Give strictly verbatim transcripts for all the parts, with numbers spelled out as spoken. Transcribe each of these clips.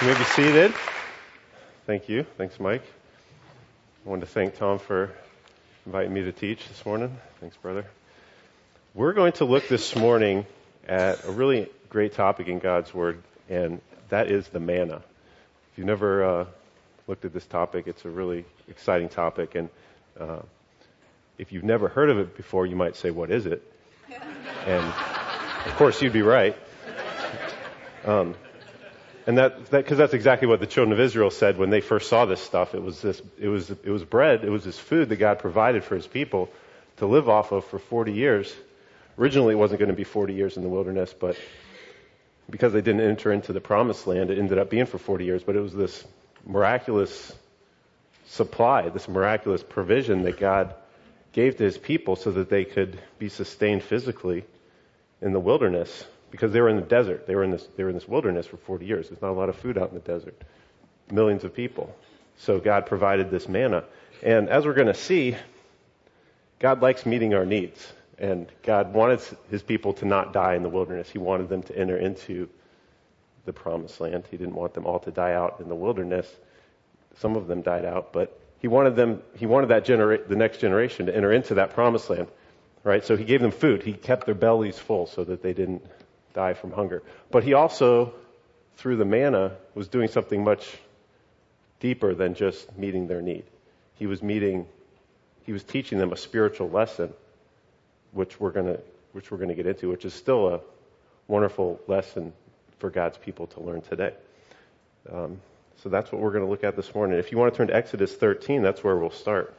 You may be seated. Thank you. Thanks, Mike. I wanted to thank Tom for inviting me to teach this morning. Thanks, brother. We're going to look this morning at a really great topic in God's Word, and that is the manna. If you've never uh, looked at this topic, it's a really exciting topic, and uh, if you've never heard of it before, you might say, what is it? And, of course, you'd be right. Um, and that, that, because that's exactly what the children of Israel said when they first saw this stuff. It was this, it was, it was bread, it was this food that God provided for His people to live off of for forty years. Originally, it wasn't going to be forty years in the wilderness, but because they didn't enter into the promised land, it ended up being for forty years. But it was this miraculous supply, this miraculous provision that God gave to His people so that they could be sustained physically in the wilderness, because they were in the desert. They were in this, they were in this wilderness for forty years. There's not a lot of food out in the desert. Millions of people. So God provided this manna. And as we're going to see, God likes meeting our needs. And God wanted His people to not die in the wilderness. He wanted them to enter into the promised land. He didn't want them all to die out in the wilderness. Some of them died out, but He wanted them, He wanted that genera- the next generation to enter into that promised land. Right? So He gave them food. He kept their bellies full so that they didn't die from hunger. But He also, through the manna, was doing something much deeper than just meeting their need. He was meeting, He was teaching them a spiritual lesson, which we're gonna, which we're gonna get into, which is still a wonderful lesson for God's people to learn today. Um, so that's what we're going to look at this morning. If you want to turn to Exodus thirteen, that's where we'll start.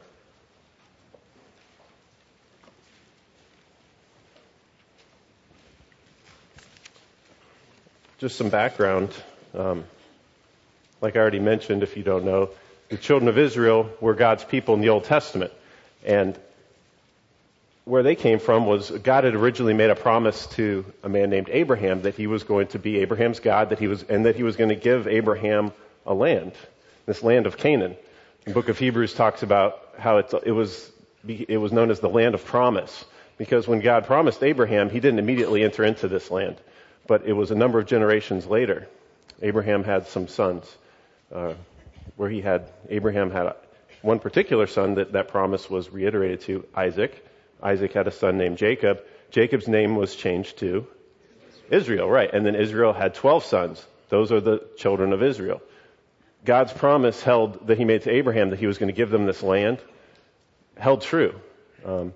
Just some background. Um, like I already mentioned, if you don't know, the children of Israel were God's people in the Old Testament. And where they came from was God had originally made a promise to a man named Abraham that He was going to be Abraham's God, that he was, and that He was going to give Abraham a land, this land of Canaan. The book of Hebrews talks about how it's, it was it was known as the land of promise, because when God promised Abraham, He didn't immediately enter into this land. But it was a number of generations later. Abraham had some sons, uh, where he had, Abraham had one particular son that that promise was reiterated to, Isaac. Isaac had a son named Jacob. Jacob's name was changed to Israel, right? And then Israel had twelve sons. Those are the children of Israel. God's promise held that He made to Abraham that He was going to give them this land held true. Um,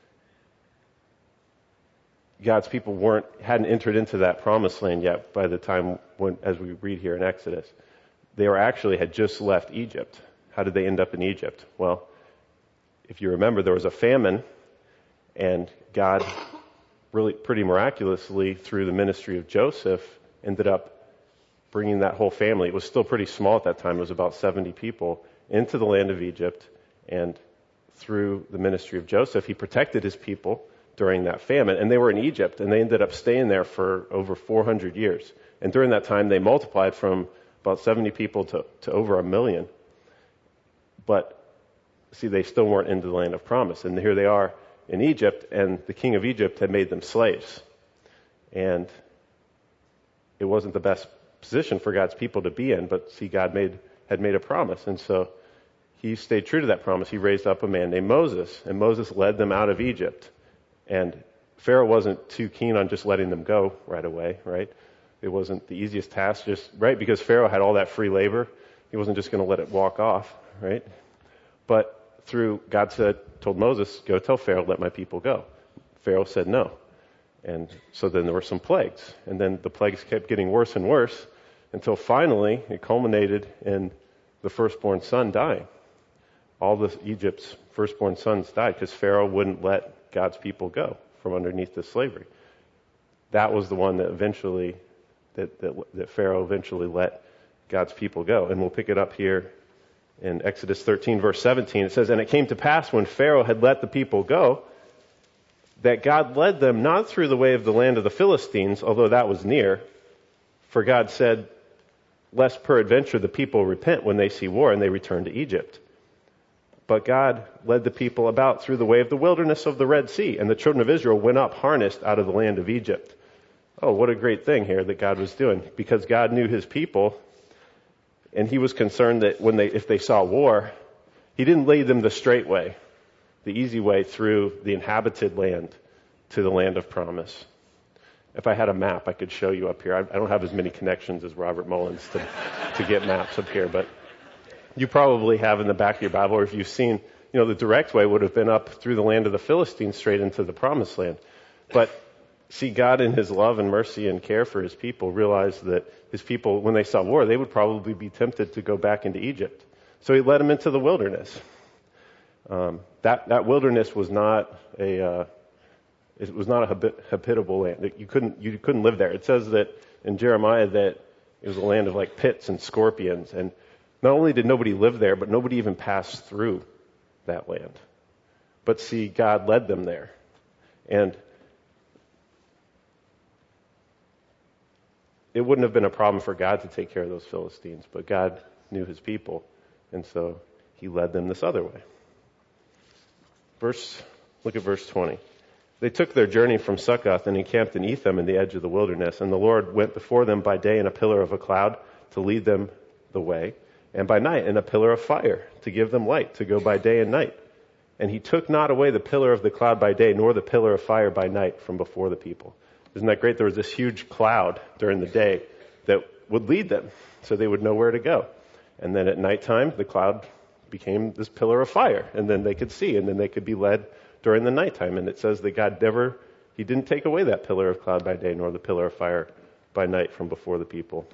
God's people weren't hadn't entered into that promised land yet by the time when, as we read here in Exodus. They were actually had just left Egypt. How did they end up in Egypt? Well, if you remember, there was a famine, and God really pretty miraculously through the ministry of Joseph ended up bringing that whole family. It was still pretty small at that time. It was about seventy people into the land of Egypt, and through the ministry of Joseph, He protected His people during that famine. And they were in Egypt, and they ended up staying there for over four hundred years. And during that time, they multiplied from about seventy people to, to over a million. But, see, they still weren't into the land of promise. And here they are in Egypt, and the king of Egypt had made them slaves. And it wasn't the best position for God's people to be in, but see, God made had made a promise. And so He stayed true to that promise. He raised up a man named Moses, and Moses led them out of Egypt. And Pharaoh wasn't too keen on just letting them go right away, right? It wasn't the easiest task, just, right? Because Pharaoh had all that free labor. He wasn't just going to let it walk off, right? But through, God said, told Moses, go tell Pharaoh, let my people go. Pharaoh said no. And so then there were some plagues. And then the plagues kept getting worse and worse until finally it culminated in the firstborn son dying. All the Egypt's firstborn sons died because Pharaoh wouldn't let God's people go from underneath the slavery. That was the one that eventually, that, that, that Pharaoh eventually let God's people go. And we'll pick it up here in Exodus thirteen, verse seventeen. It says, and it came to pass when Pharaoh had let the people go, that God led them not through the way of the land of the Philistines, although that was near. For God said, lest peradventure the people repent when they see war and they return to Egypt. But God led the people about through the way of the wilderness of the Red Sea, and the children of Israel went up harnessed out of the land of Egypt. Oh, what a great thing here that God was doing, because God knew His people And he was concerned that when they, if they saw war, he didn't lead them the straight way, the easy way through the inhabited land to the land of promise. If I had a map, I could show you up here. I, I don't have as many connections as Robert Mullins to, to get maps up here, but you probably have in the back of your Bible, or if you've seen, you know, the direct way would have been up through the land of the Philistines straight into the promised land. But see, God in his love and mercy and care for his people realized that his people, when they saw war, they would probably be tempted to go back into Egypt. So he led them into the wilderness. Um, that, that wilderness was not a, uh, it was not a habit, habitable land. You couldn't, you couldn't live there. It says that in Jeremiah that it was a land of like pits and scorpions. And not only did nobody live there, but nobody even passed through that land. But see, God led them there. And it wouldn't have been a problem for God to take care of those Philistines, but God knew his people, and so he led them this other way. Verse, look at verse twenty. They took their journey from Succoth and encamped in Etham in the edge of the wilderness, and the Lord went before them by day in a pillar of a cloud to lead them the way, and by night in a pillar of fire to give them light to go by day and night. And he took not away the pillar of the cloud by day, nor the pillar of fire by night from before the people. Isn't that great? There was this huge cloud during the day that would lead them so they would know where to go. And then at nighttime, the cloud became this pillar of fire, and then they could see, and then they could be led during the nighttime. And it says that God never, he didn't take away that pillar of cloud by day, nor the pillar of fire by night from before the people.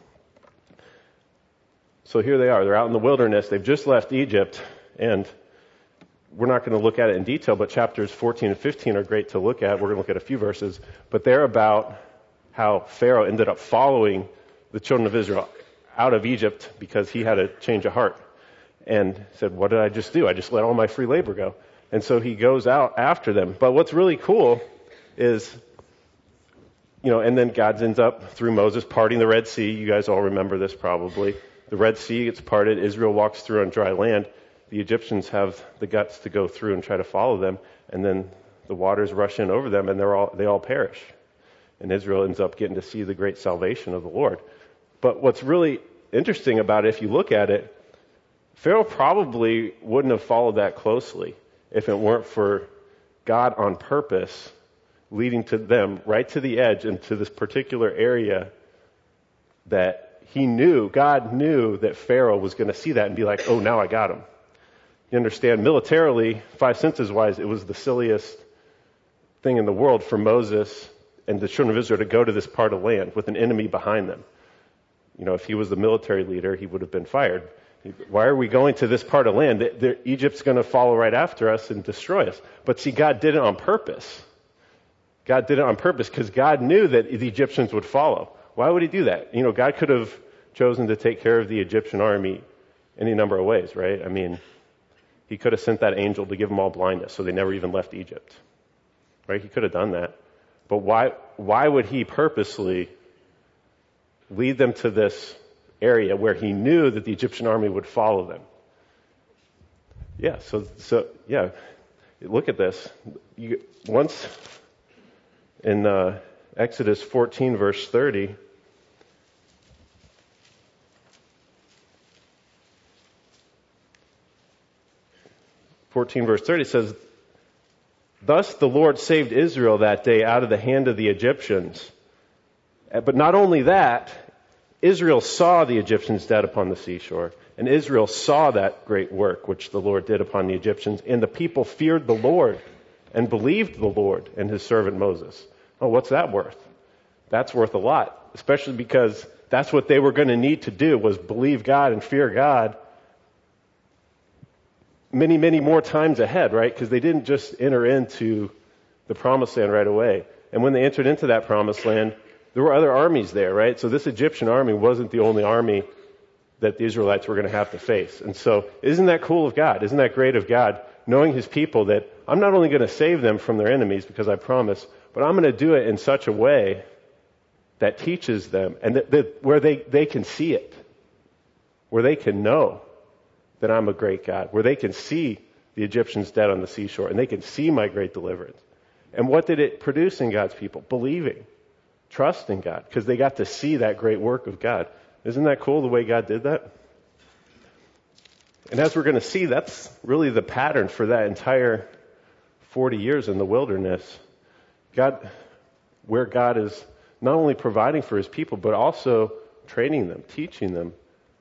So here they are. They're out in the wilderness. They've just left Egypt, and we're not going to look at it in detail, but chapters fourteen and fifteen are great to look at. We're going to look at a few verses, but they're about how Pharaoh ended up following the children of Israel out of Egypt because he had a change of heart and said, what did I just do? I just let all my free labor go. And so he goes out after them. But what's really cool is, you know, and then God ends up through Moses parting the Red Sea. You guys all remember this probably. The Red Sea gets parted. Israel walks through on dry land. The Egyptians have the guts to go through and try to follow them, and then the waters rush in over them, and they're all they all perish. And Israel ends up getting to see the great salvation of the Lord. But what's really interesting about it, if you look at it, Pharaoh probably wouldn't have followed that closely if it weren't for God on purpose leading to them right to the edge and to this particular area that he knew, God knew that Pharaoh was going to see that and be like, oh, now I got him. You understand, militarily, five senses wise, it was the silliest thing in the world for Moses and the children of Israel to go to this part of land with an enemy behind them. You know, if he was the military leader, he would have been fired. Why are we going to this part of land? The, the, Egypt's going to follow right after us and destroy us. But see, God did it on purpose. God did it on purpose because God knew that the Egyptians would follow. Why would he do that? You know, God could have chosen to take care of the Egyptian army any number of ways, right? I mean, he could have sent that angel to give them all blindness so they never even left Egypt. Right? He could have done that. But why why would he purposely lead them to this area where he knew that the Egyptian army would follow them? Yeah, so so yeah. Look at this. You, once in uh, Exodus fourteen verse thirty, fourteen verse thirty says, thus the Lord saved Israel that day out of the hand of the Egyptians. But not only that, Israel saw the Egyptians dead upon the seashore. And Israel saw that great work which the Lord did upon the Egyptians. And the people feared the Lord and believed the Lord and his servant Moses. Oh, what's that worth? That's worth a lot, especially because that's what they were going to need to do, was believe God and fear God many, many more times ahead, right? Because they didn't just enter into the promised land right away. And when they entered into that promised land, there were other armies there, right? So this Egyptian army wasn't the only army that the Israelites were going to have to face. And so isn't that cool of God? Isn't that great of God, knowing his people that I'm not only going to save them from their enemies because I promise, but I'm going to do it in such a way that teaches them and that, that where they, they can see it, where they can know that I'm a great God, where they can see the Egyptians dead on the seashore and they can see my great deliverance. And what did it produce in God's people? Believing, trusting God, because they got to see that great work of God. Isn't that cool the way God did that? And as we're going to see, that's really the pattern for that entire forty years in the wilderness. God, where God is not only providing for his people, but also training them, teaching them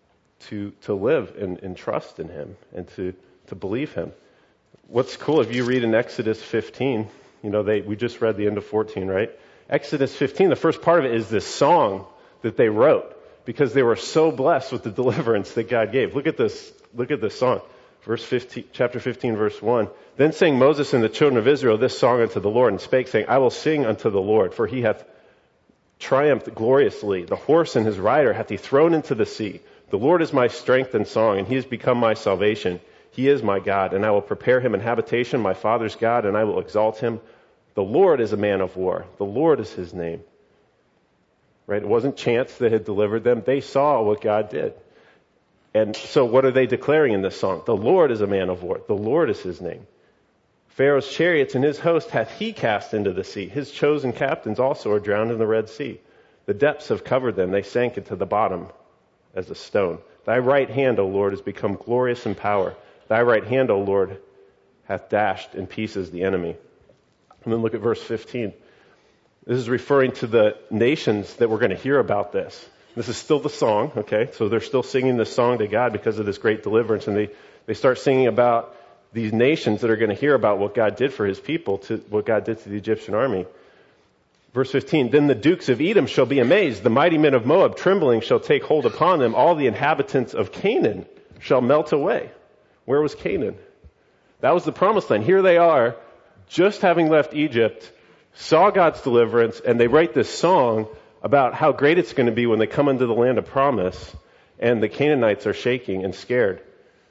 to to live and, and trust in him and to, to believe him. What's cool, if you read in Exodus fifteen, you know, they we just read the end of fourteen, right? Exodus fifteen, the first part of it is this song that they wrote because they were so blessed with the deliverance that God gave. Look at this, look at this song. Verse fifteen, chapter fifteen, verse one. Then sang Moses and the children of Israel this song unto the Lord, and spake, saying, I will sing unto the Lord, for he hath triumphed gloriously. The horse and his rider hath he thrown into the sea. The Lord is my strength and song, and he has become my salvation. He is my God, and I will prepare him an habitation, my father's God, and I will exalt him. The Lord is a man of war. The Lord is his name. Right? It wasn't chance that had delivered them. They saw what God did. And so what are they declaring in this song? The Lord is a man of war. The Lord is his name. Pharaoh's chariots and his host hath he cast into the sea. His chosen captains also are drowned in the Red Sea. The depths have covered them. They sank into the bottom as a stone. Thy right hand, O Lord, has become glorious in power. Thy right hand, O Lord, hath dashed in pieces the enemy. And then look at verse fifteen. This is referring to the nations that we're going to hear about this. This is still the song, okay? So they're still singing this song to God because of this great deliverance. And they, they start singing about these nations that are going to hear about what God did for his people, to what God did to the Egyptian army. Verse fifteen, then the dukes of Edom shall be amazed. The mighty men of Moab trembling shall take hold upon them. All the inhabitants of Canaan shall melt away. Where was Canaan? That was the promised land. Here they are, just having left Egypt, saw God's deliverance, and they write this song about how great it's going to be when they come into the land of promise, and the Canaanites are shaking and scared.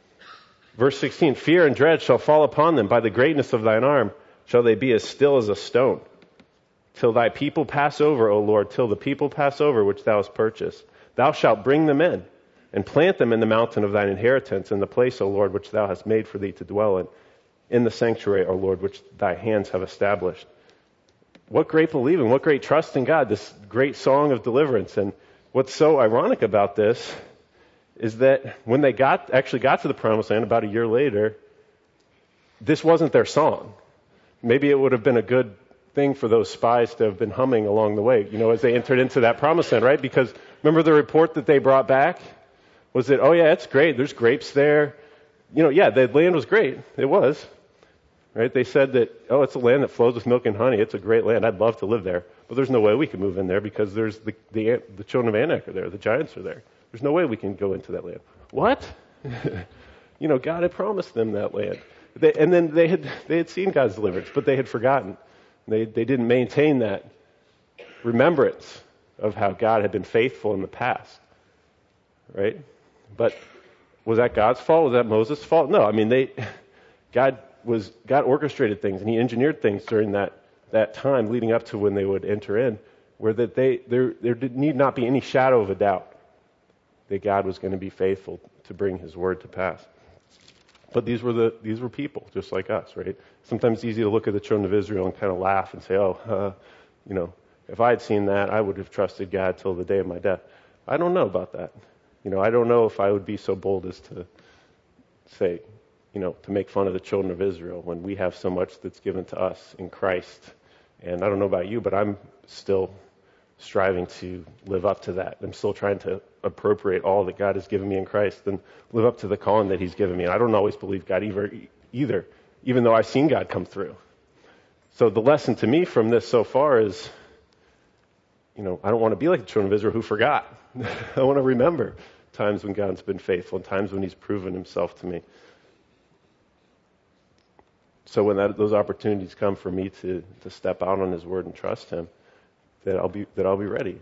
Verse sixteen, fear and dread shall fall upon them. By the greatness of thine arm shall they be as still as a stone. Till thy people pass over, O Lord, till the people pass over which thou hast purchased. Thou shalt bring them in, and plant them in the mountain of thine inheritance, in the place, O Lord, which thou hast made for thee to dwell in, in the sanctuary, O Lord, which thy hands have established. What great believing, what great trust in God, this great song of deliverance. And what's so ironic about this is that when they got actually got to the promised land about a year later, this wasn't their song. Maybe it would have been a good thing for those spies to have been humming along the way, you know, as they entered into that promised land, right? Because remember the report that they brought back? Was that, oh yeah, it's great, there's grapes there. You know, yeah, the land was great. It was. Right? They said that, oh, it's a land that flows with milk and honey. It's a great land. I'd love to live there. But there's no way we can move in there because there's the, the, the children of Anak are there. The giants are there. There's no way we can go into that land. What? You know, God had promised them that land. They, and then they had they had seen God's deliverance, but they had forgotten. They they didn't maintain that remembrance of how God had been faithful in the past. Right? But was that God's fault? Was that Moses' fault? No. I mean, they God was God orchestrated things and he engineered things during that, that time leading up to when they would enter in, where that they there there did need not be any shadow of a doubt that God was going to be faithful to bring his word to pass. But these were the these were people just like us, right? Sometimes it's easy to look at the children of Israel and kind of laugh and say, oh, uh, you know, if I had seen that, I would have trusted God till the day of my death. I don't know about that. You know, I don't know if I would be so bold as to say, you know, to make fun of the children of Israel when we have so much that's given to us in Christ. And I don't know about you, but I'm still striving to live up to that. I'm still trying to appropriate all that God has given me in Christ and live up to the calling that he's given me. And I don't always believe God either, either, even though I've seen God come through. So the lesson to me from this so far is, you know, I don't want to be like the children of Israel who forgot. I want to remember times when God's been faithful and times when he's proven himself to me. So when that, those opportunities come for me to, to step out on his word and trust him, that I'll be that I'll be ready.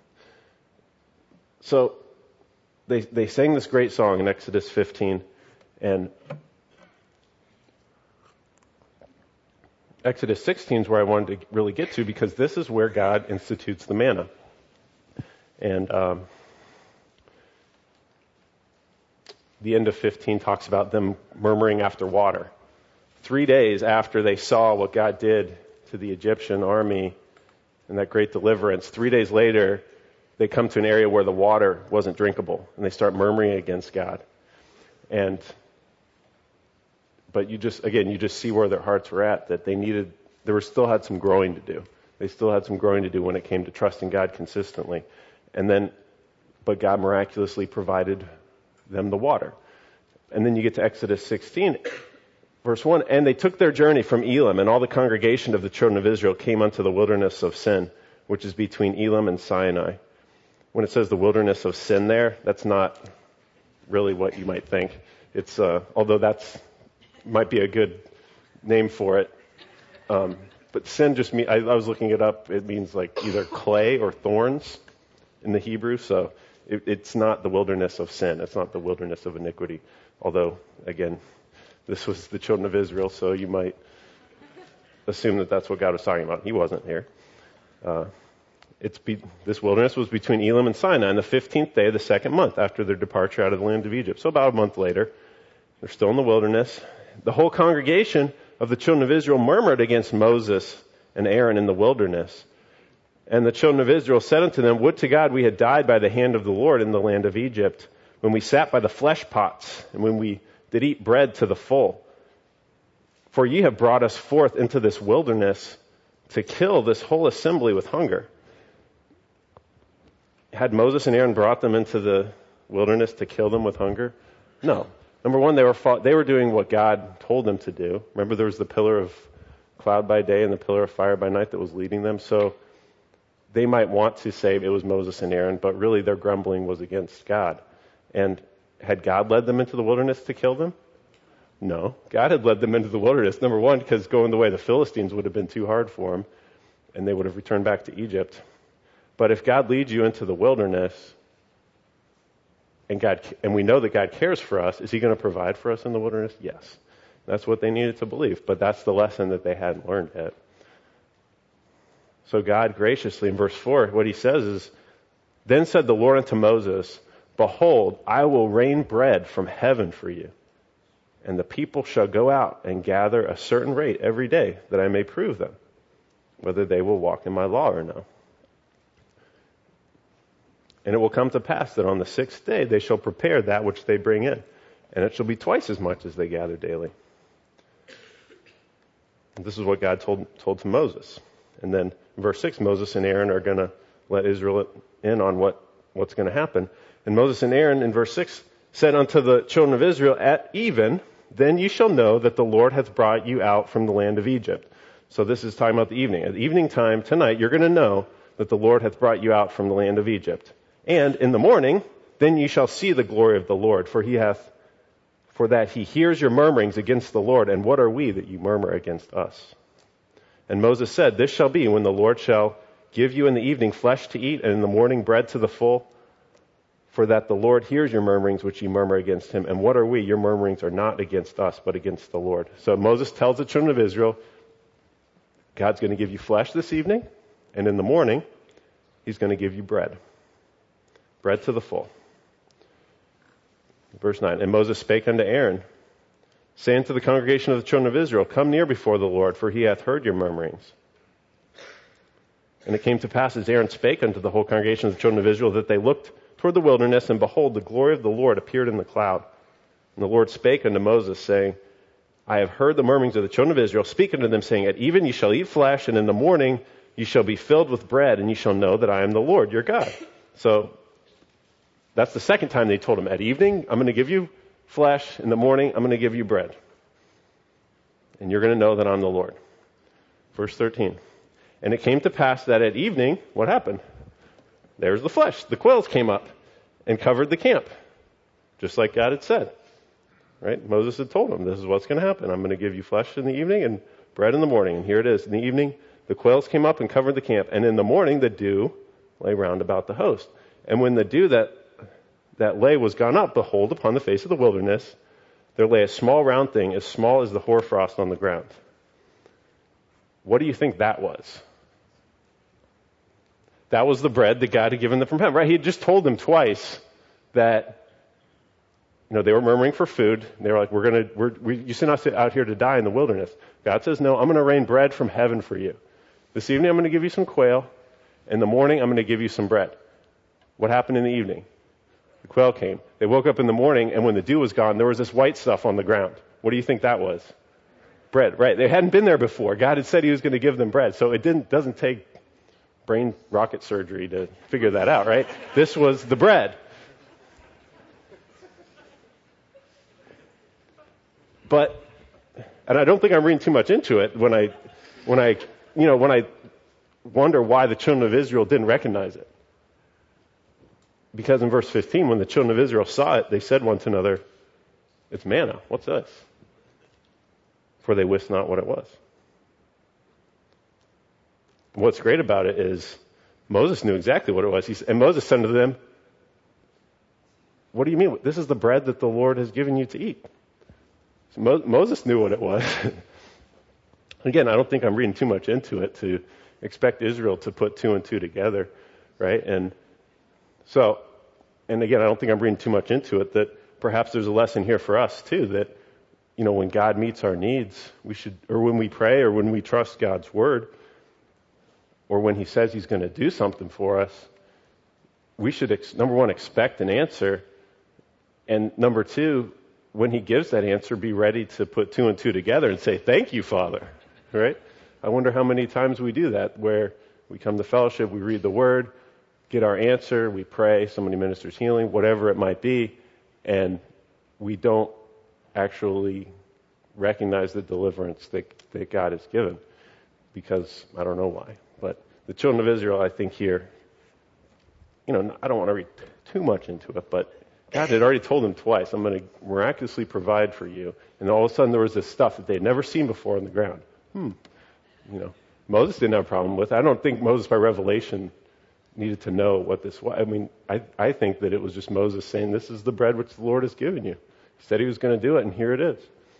So they they sang this great song in Exodus fifteen, and Exodus sixteen is where I wanted to really get to, because this is where God institutes the manna. And um, the end of fifteen talks about them murmuring after water. Three days after they saw what God did to the Egyptian army and that great deliverance, three days later, they come to an area where the water wasn't drinkable, and they start murmuring against God. And, but you just, again, you just see where their hearts were at, that they needed, they were still had some growing to do. They still had some growing to do when it came to trusting God consistently. And then, but God miraculously provided them the water. And then you get to Exodus sixteen, verse one, and they took their journey from Elim, and all the congregation of the children of Israel came unto the wilderness of Sin, which is between Elim and Sinai. When it says the wilderness of Sin there, that's not really what you might think. It's, uh, although that's, might be a good name for it. Um, but sin just mean, I, I was looking it up, it means like either clay or thorns in the Hebrew, so it, it's not the wilderness of sin. It's not the wilderness of iniquity. Although, again, this was the children of Israel, so you might assume that that's what God was talking about. He wasn't here. Uh, it's be, this wilderness was between Elim and Sinai on the fifteenth day of the second month after their departure out of the land of Egypt. So about a month later, they're still in the wilderness. The whole congregation of the children of Israel murmured against Moses and Aaron in the wilderness. And the children of Israel said unto them, would to God we had died by the hand of the Lord in the land of Egypt, when we sat by the flesh pots, and when we did eat bread to the full. For ye have brought us forth into this wilderness to kill this whole assembly with hunger. Had Moses and Aaron brought them into the wilderness to kill them with hunger? No. Number one, they were they were doing what God told them to do. Remember, there was the pillar of cloud by day and the pillar of fire by night that was leading them. So they might want to say it was Moses and Aaron, but really their grumbling was against God. And had God led them into the wilderness to kill them? No. God had led them into the wilderness, number one, because going the way of the Philistines would have been too hard for them, and they would have returned back to Egypt. But if God leads you into the wilderness, and God, and we know that God cares for us, is he going to provide for us in the wilderness? Yes. That's what they needed to believe, but that's the lesson that they hadn't learned yet. So God graciously, in verse four, what he says is, then said the Lord unto Moses, behold, I will rain bread from heaven for you, and the people shall go out and gather a certain rate every day, that I may prove them, whether they will walk in my law or no. And it will come to pass that on the sixth day they shall prepare that which they bring in, and it shall be twice as much as they gather daily. And this is what God told told to Moses. And then in verse six, Moses and Aaron are going to let Israel in on what, what's going to happen. And Moses and Aaron in verse six said unto the children of Israel, at even, then ye shall know that the Lord hath brought you out from the land of Egypt. So this is talking about the evening. At evening time tonight, you're going to know that the Lord hath brought you out from the land of Egypt. And in the morning, then ye shall see the glory of the Lord, for he hath, for that he hears your murmurings against the Lord. And what are we that you murmur against us? And Moses said, this shall be when the Lord shall give you in the evening flesh to eat, and in the morning bread to the full, for that the Lord hears your murmurings which ye murmur against him. And what are we? Your murmurings are not against us, but against the Lord. So Moses tells the children of Israel, God's going to give you flesh this evening, and in the morning, he's going to give you bread. Bread to the full. Verse nine, and Moses spake unto Aaron, saying to the congregation of the children of Israel, come near before the Lord, for he hath heard your murmurings. And it came to pass, as Aaron spake unto the whole congregation of the children of Israel, that they looked toward the wilderness, and behold, the glory of the Lord appeared in the cloud. And the Lord spake unto Moses, saying, I have heard the murmurings of the children of Israel. Speak unto them, saying, at even ye shall eat flesh, and in the morning ye shall be filled with bread, and ye shall know that I am the Lord your God. So that's the second time they told him, at evening, I'm going to give you flesh. In the morning, I'm going to give you bread. And you're going to know that I'm the Lord. Verse thirteen. And it came to pass that at evening, what happened? There's the flesh. The quails came up and covered the camp, just like God had said. Right? Moses had told him, this is what's going to happen. I'm going to give you flesh in the evening and bread in the morning. And here it is. In the evening, the quails came up and covered the camp. And in the morning, the dew lay round about the host. And when the dew that that lay was gone up, behold, upon the face of the wilderness, there lay a small round thing, as small as the hoarfrost on the ground. What do you think that was? That was the bread that God had given them from heaven, right? He had just told them twice that, you know, they were murmuring for food. They were like, we're going to, we're, we, you sent us out here to die in the wilderness. God says, no, I'm going to rain bread from heaven for you. This evening, I'm going to give you some quail. In the morning, I'm going to give you some bread. What happened in the evening? The quail came. They woke up in the morning, and when the dew was gone, there was this white stuff on the ground. What do you think that was? Bread, right? They hadn't been there before. God had said he was going to give them bread, so it didn't doesn't take brain rocket surgery to figure that out, right? This was the bread. But, and I don't think I'm reading too much into it when I, when I, you know, when I wonder why the children of Israel didn't recognize it. Because in verse fifteen, when the children of Israel saw it, they said one to another, "It's manna. What's this?" For they wist not what it was. What's great about it is Moses knew exactly what it was. He, and Moses said to them, "What do you mean? This is the bread that the Lord has given you to eat." So Mo- Moses knew what it was. Again, I don't think I'm reading too much into it to expect Israel to put two and two together, right? And so, and again, I don't think I'm reading too much into it, that perhaps there's a lesson here for us too, that, you know, when God meets our needs, we should, or when we pray, or when we trust God's word, or when he says he's going to do something for us, we should, ex- number one, expect an answer, and number two, when he gives that answer, be ready to put two and two together and say, "Thank you, Father," right? I wonder how many times we do that, where we come to fellowship, we read the word, get our answer, we pray, somebody ministers healing, whatever it might be, and we don't actually recognize the deliverance that, that God has given, because I don't know why. But the children of Israel, I think here, you know, I don't want to read too much into it, but God had already told them twice, "I'm going to miraculously provide for you." And all of a sudden there was this stuff that they'd never seen before on the ground. Hmm. You know, Moses didn't have a problem with it. I don't think Moses by revelation needed to know what this was. I mean, I, I think that it was just Moses saying, "This is the bread which the Lord has given you." He said he was going to do it, and here it is.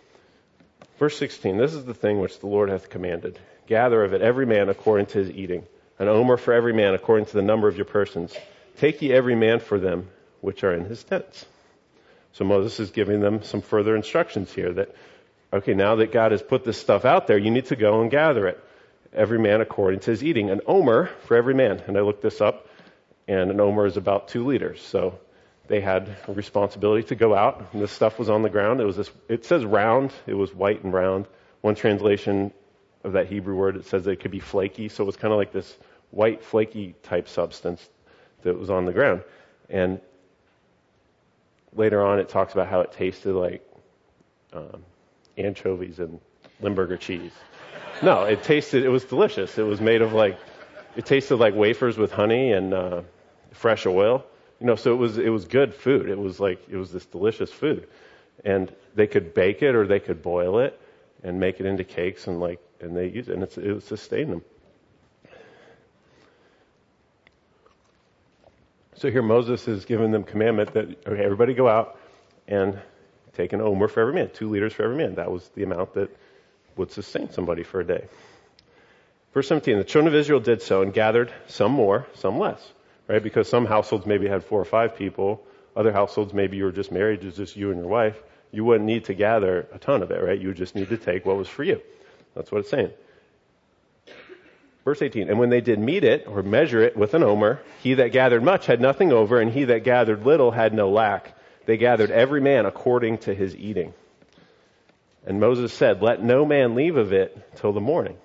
Verse sixteen, "This is the thing which the Lord hath commanded. Gather of it every man according to his eating, an omer for every man according to the number of your persons. Take ye every man for them which are in his tents." So Moses is giving them some further instructions here that, okay, now that God has put this stuff out there, you need to go and gather it. Every man according to his eating. An omer for every man. And I looked this up, and an omer is about two liters. So they had a responsibility to go out, and this stuff was on the ground. It was this, it says round. It was white and round. One translation of that Hebrew word, it says that it could be flaky. So it was kind of like this white, flaky type substance that was on the ground. And later on, it talks about how it tasted like um, anchovies and Limburger cheese. No, it tasted, it was delicious. It was made of like, it tasted like wafers with honey and uh, fresh oil. You know, so it was, it was good food. It was like, it was this delicious food. And they could bake it or they could boil it and make it into cakes and like, and they use it, and it's, it sustained them. So here Moses is giving them commandment that, okay, everybody go out and take an omer for every man, two liters for every man. That was the amount that would sustain somebody for a day. Verse seventeen, "The children of Israel did so and gathered some more, some less," right? Because some households maybe had four or five people. Other households, maybe you were just married, it's just you and your wife. You wouldn't need to gather a ton of it, right? You would just need to take what was for you. That's what it's saying. Verse eighteen, "And when they did meet it, or measure it with an omer, he that gathered much had nothing over, and he that gathered little had no lack. They gathered every man according to his eating. And Moses said, Let no man leave of it till the morning.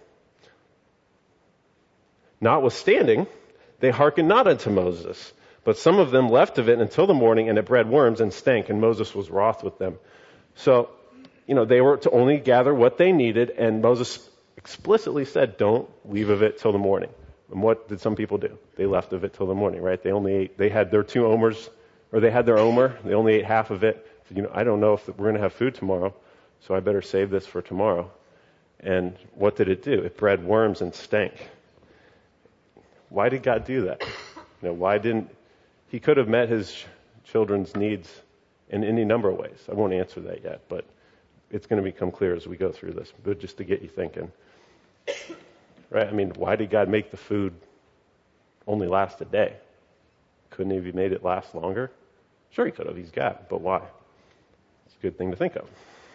Notwithstanding, they hearkened not unto Moses, but some of them left of it until the morning, and it bred worms and stank, and Moses was wroth with them." So, you know, they were to only gather what they needed, and Moses explicitly said, don't leave of it till the morning. And what did some people do? They left of it till the morning, right? They only ate, they had their two omers, or they had their omer, they only ate half of it. So, you know, I don't know if we're going to have food tomorrow, so I better save this for tomorrow. And what did it do? It bred worms and stank. Why did God do that? You know, why didn't, he could have met his children's needs in any number of ways. I won't answer that yet, but it's going to become clear as we go through this, but just to get you thinking. Right? I mean, why did God make the food only last a day? Couldn't he have made it last longer? Sure he could have, he's God, but why? It's a good thing to think of.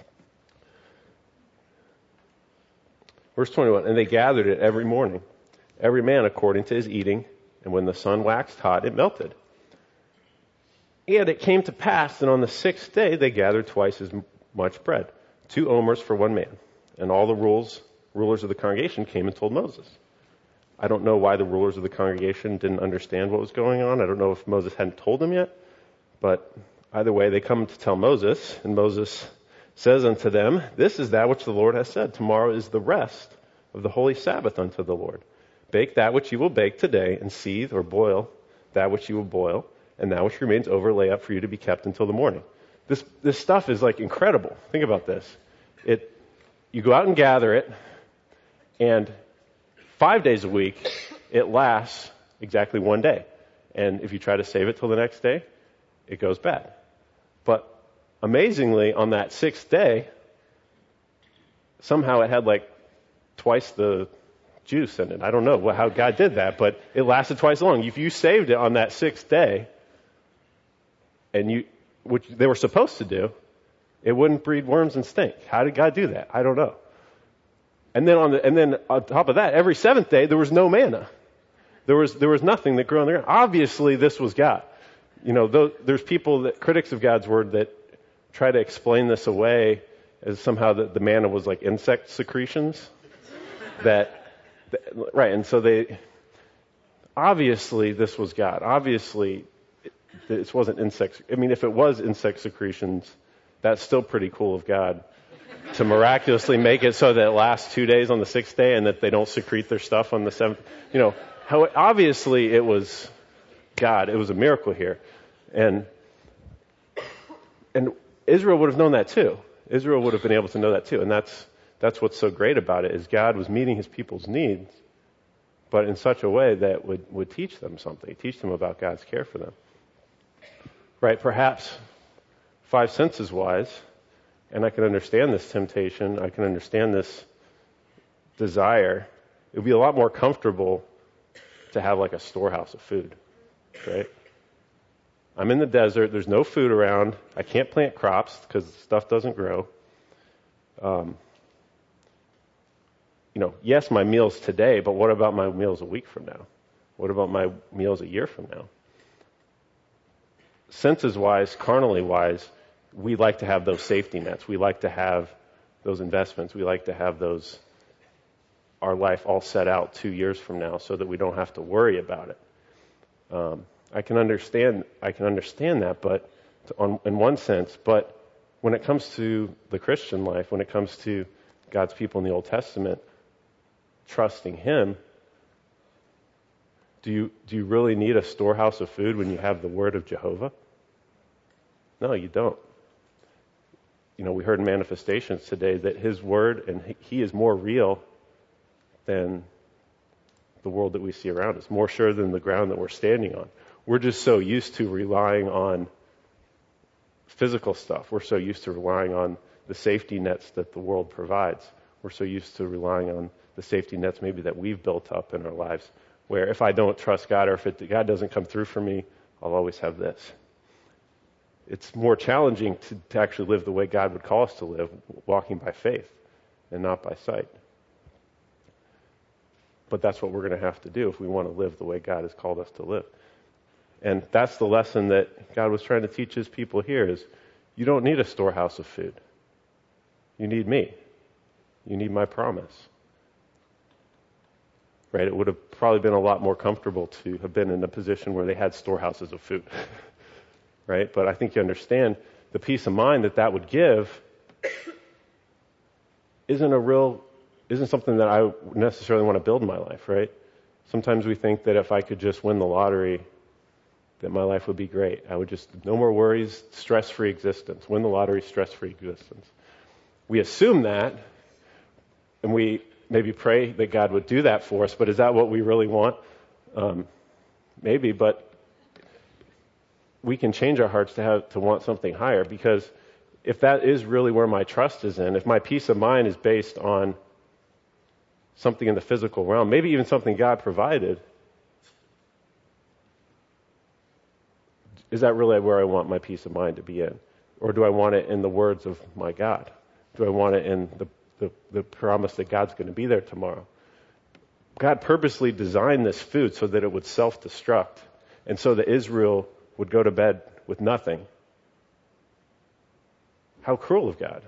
Verse twenty-one, "And they gathered it every morning, every man according to his eating, and when the sun waxed hot, it melted." And it came to pass that on the sixth day they gathered twice as much bread, two omers for one man. And all the rules, rulers of the congregation came and told Moses. I don't know why the rulers of the congregation didn't understand what was going on. I don't know if Moses hadn't told them yet. But either way, they come to tell Moses, and Moses says unto them, this is that which the Lord has said. Tomorrow is the rest of the holy Sabbath unto the Lord. Bake that which you will bake today, and seethe or boil that which you will boil, and that which remains over lay up for you to be kept until the morning. This this stuff is like incredible. Think about this. It you go out and gather it, and five days a week, it lasts exactly one day. And if you try to save it till the next day, it goes bad. But amazingly, on that sixth day, somehow it had like twice the juice in it. I don't know how God did that, but it lasted twice as long. If you saved it on that sixth day, and you, which they were supposed to do, it wouldn't breed worms and stink. How did God do that? I don't know. And then on the, and then on top of that, every seventh day there was no manna. There was there was nothing that grew on the ground. Obviously, this was God. You know, those, there's people that critics of God's word that try to explain this away as somehow the, the manna was like insect secretions. that, that right, and so they obviously this was God. Obviously, it, this wasn't insects. I mean, if it was insect secretions, that's still pretty cool of God to miraculously make it so that it lasts two days on the sixth day and that they don't secrete their stuff on the seventh. You know, how obviously it was God. It was a miracle here. And and Israel would have known that too. Israel would have been able to know that too. And that's that's what's so great about it, is God was meeting his people's needs, but in such a way that would, would teach them something, teach them about God's care for them. Right? Perhaps five senses wise, and I can understand this temptation, I can understand this desire, it would be a lot more comfortable to have like a storehouse of food, right? I'm in the desert, there's no food around, I can't plant crops because stuff doesn't grow. Um, you know, yes, my meals today, but what about my meals a week from now? What about my meals a year from now? Senses-wise, carnally-wise, we like to have those safety nets. We like to have those investments. We like to have those, our life all set out two years from now so that we don't have to worry about it. Um, I can understand, I can understand that, but to, on, in one sense, but when it comes to the Christian life, when it comes to God's people in the Old Testament, trusting him, do you, do you really need a storehouse of food when you have the word of Jehovah? No, you don't. You know, we heard in manifestations today that his word, and he is more real than the world that we see around us, more sure than the ground that we're standing on. We're just so used to relying on physical stuff. We're so used to relying on the safety nets that the world provides. We're so used to relying on the safety nets maybe that we've built up in our lives, where if I don't trust God or if it, God doesn't come through for me, I'll always have this. It's more challenging to, to actually live the way God would call us to live, walking by faith and not by sight. But that's what we're going to have to do if we want to live the way God has called us to live. And that's the lesson that God was trying to teach his people here, is you don't need a storehouse of food. You need me. You need my promise. Right? It would have probably been a lot more comfortable to have been in a position where they had storehouses of food. Right? But I think you understand the peace of mind that that would give isn't a real, isn't something that I necessarily want to build in my life, right? Sometimes we think that if I could just win the lottery, that my life would be great. I would just, no more worries, stress-free existence. Win the lottery, stress-free existence. We assume that, and we maybe pray that God would do that for us, but is that what we really want? Um, maybe, but we can change our hearts to have to want something higher, because if that is really where my trust is in, if my peace of mind is based on something in the physical realm, maybe even something God provided, is that really where I want my peace of mind to be in? Or do I want it in the words of my God? Do I want it in the, the, the promise that God's going to be there tomorrow? God purposely designed this food so that it would self-destruct, and so that Israel would go to bed with nothing. How cruel of God.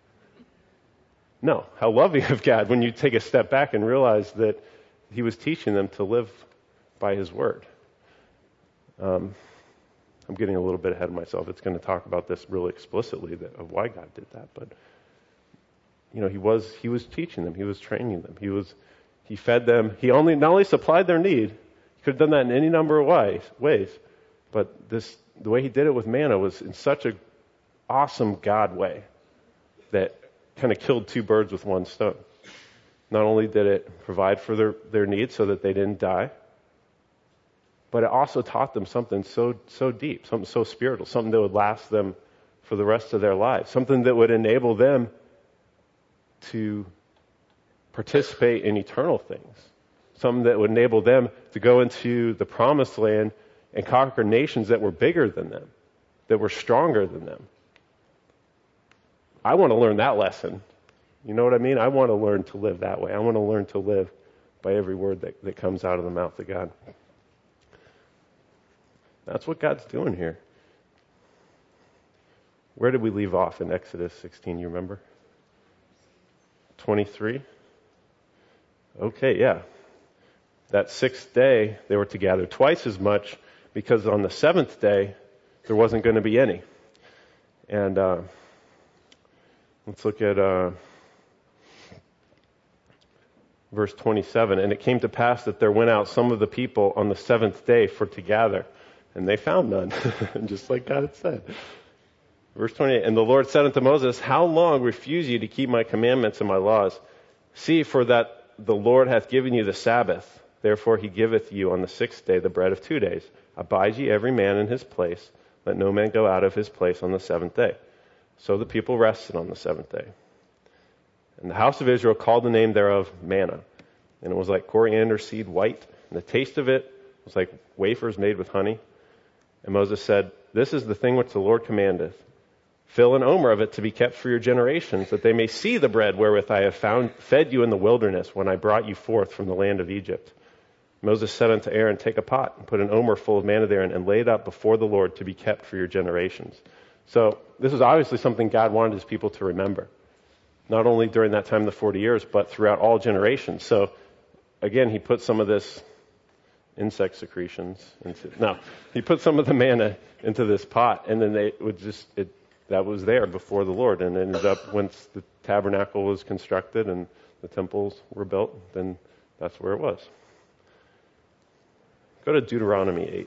No, how loving of God when you take a step back and realize that he was teaching them to live by his word. Um, I'm getting a little bit ahead of myself. It's going to talk about this really explicitly, that, of why God did that. But, you know, he was he was teaching them. He was training them. He was he fed them. He only not only supplied their need. He could have done that in any number of ways. Ways, but this the way he did it with manna was in such a awesome God way that kind of killed two birds with one stone. Not only did it provide for their, their needs so that they didn't die, but it also taught them something so so deep, something so spiritual, something that would last them for the rest of their lives, something that would enable them to participate in eternal things, something that would enable them to go into the promised land and conquer nations that were bigger than them, that were stronger than them. I want to learn that lesson. You know what I mean? I want to learn to live that way. I want to learn to live by every word that, that comes out of the mouth of God. That's what God's doing here. Where did we leave off in Exodus sixteen? You remember? twenty-three? Okay, yeah. That sixth day, they were to gather twice as much because on the seventh day, there wasn't going to be any. And uh, let's look at uh, verse twenty-seven. And it came to pass that there went out some of the people on the seventh day for to gather. And they found none, just like God had said. Verse twenty-eight, and the Lord said unto Moses, how long refuse ye to keep my commandments and my laws? See, for that the Lord hath given you the Sabbath. Therefore he giveth you on the sixth day the bread of two days. Abide ye every man in his place. Let no man go out of his place on the seventh day. So the people rested on the seventh day. And the house of Israel called the name thereof manna. And it was like coriander seed white. And the taste of it was like wafers made with honey. And Moses said, this is the thing which the Lord commandeth. Fill an omer of it to be kept for your generations, that they may see the bread wherewith I have found, fed you in the wilderness when I brought you forth from the land of Egypt. Moses said unto Aaron, take a pot and put an omer full of manna therein and lay it up before the Lord to be kept for your generations. So this is obviously something God wanted his people to remember. Not only during that time, the forty years, but throughout all generations. So again, he put some of this insect secretions into, no, he put some of the manna into this pot, and then they would just, it, that was there before the Lord, and it ended up, once the tabernacle was constructed and the temples were built, then that's where it was. Go to Deuteronomy eight.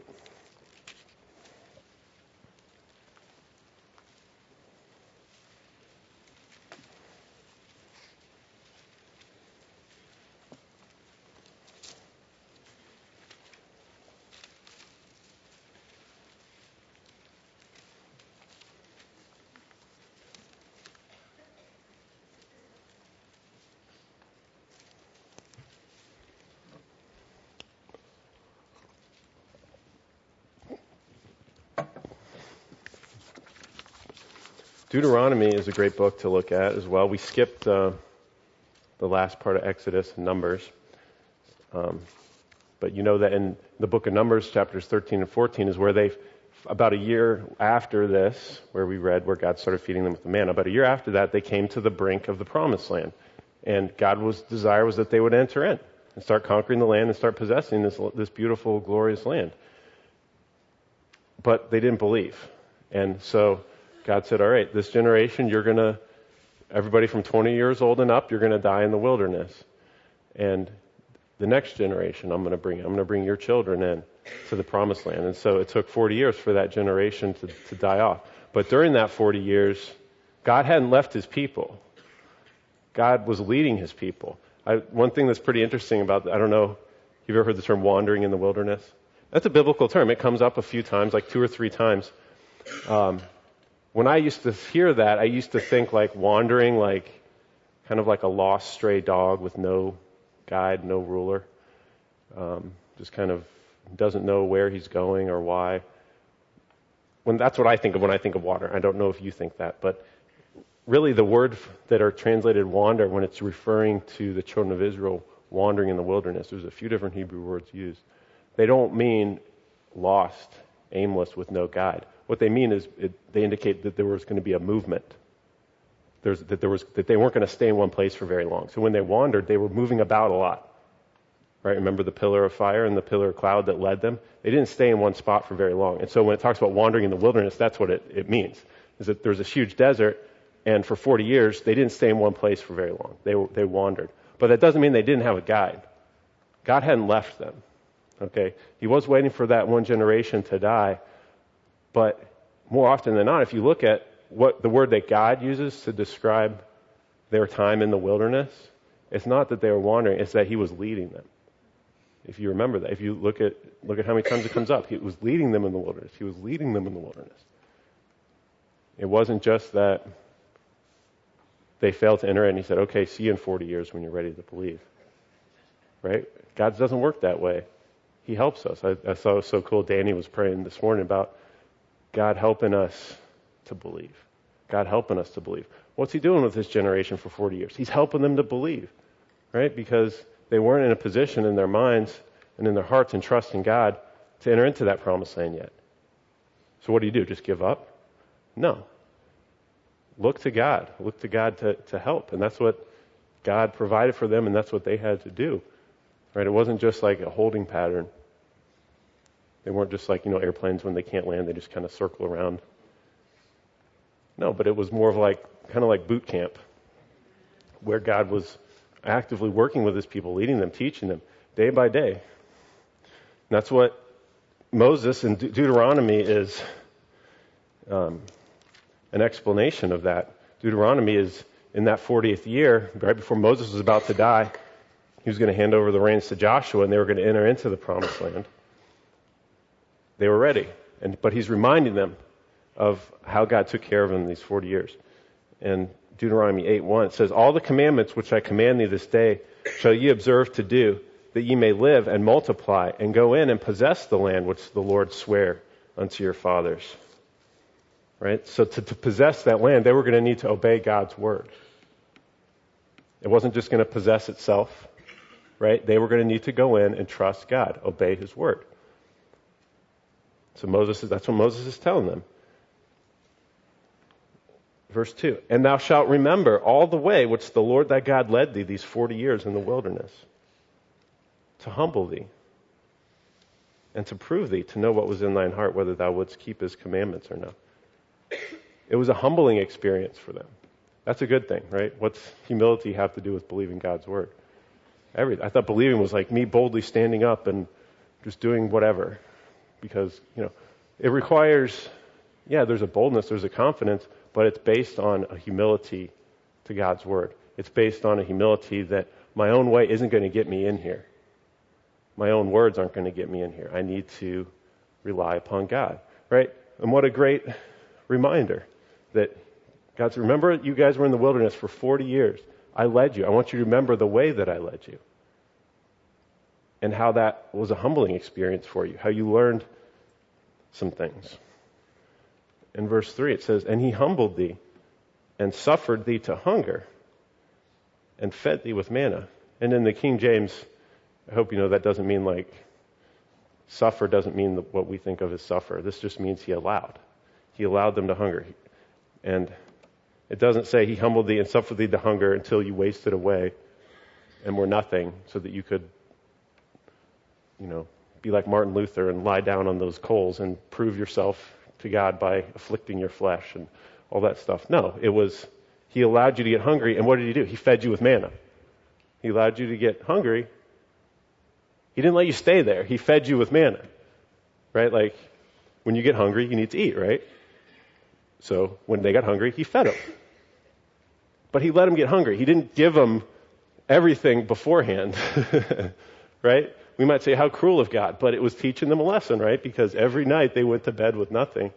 Deuteronomy is a great book to look at as well. We skipped uh, the last part of Exodus and Numbers. Um, but you know that in the book of Numbers, chapters thirteen and fourteen is where they, about a year after this, where we read where God started feeding them with the manna, about a year after that, they came to the brink of the promised land. And God's desire was that they would enter in and start conquering the land and start possessing this, this beautiful, glorious land. But they didn't believe. And so God said, all right, this generation, you're going to, everybody from twenty years old and up, you're going to die in the wilderness. And the next generation, I'm going to bring, I'm going to bring your children in to the promised land. And so it took forty years for that generation to, to die off. But during that forty years, God hadn't left his people. God was leading his people. I, one thing that's pretty interesting about, I don't know, you've ever heard the term wandering in the wilderness? That's a biblical term. It comes up a few times, like two or three times. Um, When I used to hear that, I used to think like wandering, like kind of like a lost stray dog with no guide, no ruler. Um, just kind of doesn't know where he's going or why. When that's what I think of when I think of water. I don't know if you think that, but really the word that are translated wander, when it's referring to the children of Israel wandering in the wilderness, there's a few different Hebrew words used. They don't mean lost, aimless, with no guide. What they mean is it, they indicate that there was going to be a movement. There's, that there was that they weren't going to stay in one place for very long. So when they wandered, they were moving about a lot. Right? Remember the pillar of fire and the pillar of cloud that led them? They didn't stay in one spot for very long. And so when it talks about wandering in the wilderness, that's what it, it means. Is that there's this huge desert, and for forty years, they didn't stay in one place for very long. They were, they wandered. But that doesn't mean they didn't have a guide. God hadn't left them. Okay? He was waiting for that one generation to die. But more often than not, if you look at what the word that God uses to describe their time in the wilderness, it's not that they were wandering, it's that he was leading them. If you remember that, if you look at look at how many times it comes up, he was leading them in the wilderness. He was leading them in the wilderness. It wasn't just that they failed to enter it and he said, okay, see you in forty years when you're ready to believe. Right? God doesn't work that way. He helps us. I, I thought it was so cool. Danny was praying this morning about God helping us to believe. God helping us to believe. What's he doing with this generation for forty years? He's helping them to believe. Right? Because they weren't in a position in their minds and in their hearts and trust in God to enter into that promised land yet. So what do you do? Just give up? No. Look to God. Look to God to, to help. And that's what God provided for them, and that's what they had to do. Right? It wasn't just like a holding pattern. They weren't just like, you know, airplanes when they can't land, they just kind of circle around. No, but it was more of like, kind of like boot camp, where God was actively working with his people, leading them, teaching them, day by day. And that's what Moses in De- Deuteronomy is um, an explanation of that. Deuteronomy is in that fortieth year, right before Moses was about to die, he was going to hand over the reins to Joshua, and they were going to enter into the promised land. They were ready, and but he's reminding them of how God took care of them these forty years. And Deuteronomy eight one, it says, all the commandments which I command thee this day shall ye observe to do, that ye may live and multiply, and go in and possess the land which the Lord sware unto your fathers. Right? So to, to possess that land, they were going to need to obey God's word. It wasn't just going to possess itself. Right? They were going to need to go in and trust God, obey his word. So Moses, that's what Moses is telling them. Verse two, and thou shalt remember all the way which the Lord thy God led thee these forty years in the wilderness, to humble thee, and to prove thee, to know what was in thine heart, whether thou wouldst keep his commandments or not. It was a humbling experience for them. That's a good thing, right? What's humility have to do with believing God's word? Every, I thought believing was like me boldly standing up and just doing whatever. Because, you know, it requires, yeah, there's a boldness, there's a confidence, but it's based on a humility to God's word. It's based on a humility that my own way isn't going to get me in here. My own words aren't going to get me in here. I need to rely upon God, right? And what a great reminder that God's, remember you guys were in the wilderness for forty years. I led you. I want you to remember the way that I led you. And how that was a humbling experience for you, how you learned some things. In verse three it says, and he humbled thee and suffered thee to hunger and fed thee with manna. And in the King James, I hope you know that doesn't mean like, suffer doesn't mean what we think of as suffer. This just means he allowed. He allowed them to hunger. And it doesn't say he humbled thee and suffered thee to hunger until you wasted away and were nothing so that you could, you know, be like Martin Luther and lie down on those coals and prove yourself to God by afflicting your flesh and all that stuff. No, it was, he allowed you to get hungry, and what did he do? He fed you with manna. He allowed you to get hungry. He didn't let you stay there. He fed you with manna. Right? Like, when you get hungry, you need to eat, right? So, when they got hungry, he fed them. But he let them get hungry. He didn't give them everything beforehand. Right? We might say, how cruel of God, but it was teaching them a lesson, right? Because every night they went to bed with nothing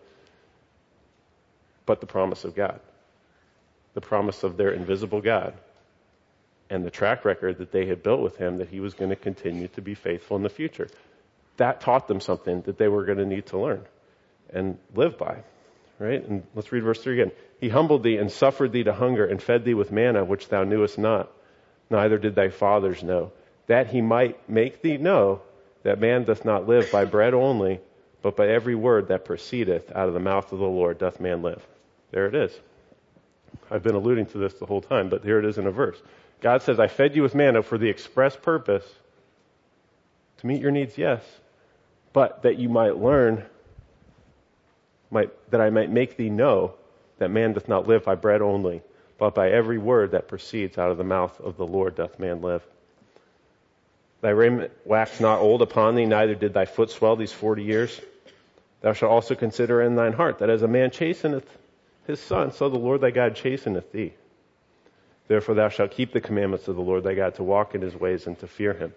but the promise of God, the promise of their invisible God, and the track record that they had built with him that he was going to continue to be faithful in the future. That taught them something that they were going to need to learn and live by, right? And let's read verse three again. He humbled thee and suffered thee to hunger and fed thee with manna, which thou knewest not, neither did thy fathers know, that he might make thee know that man doth not live by bread only, but by every word that proceedeth out of the mouth of the Lord doth man live. There it is. I've been alluding to this the whole time, but here it is in a verse. God says, I fed you with manna for the express purpose to meet your needs, yes, but that you might learn, might, that I might make thee know that man doth not live by bread only, but by every word that proceeds out of the mouth of the Lord doth man live. Thy raiment waxed not old upon thee, neither did thy foot swell these forty years. Thou shalt also consider in thine heart that as a man chasteneth his son, so the Lord thy God chasteneth thee. Therefore thou shalt keep the commandments of the Lord thy God, to walk in his ways and to fear him.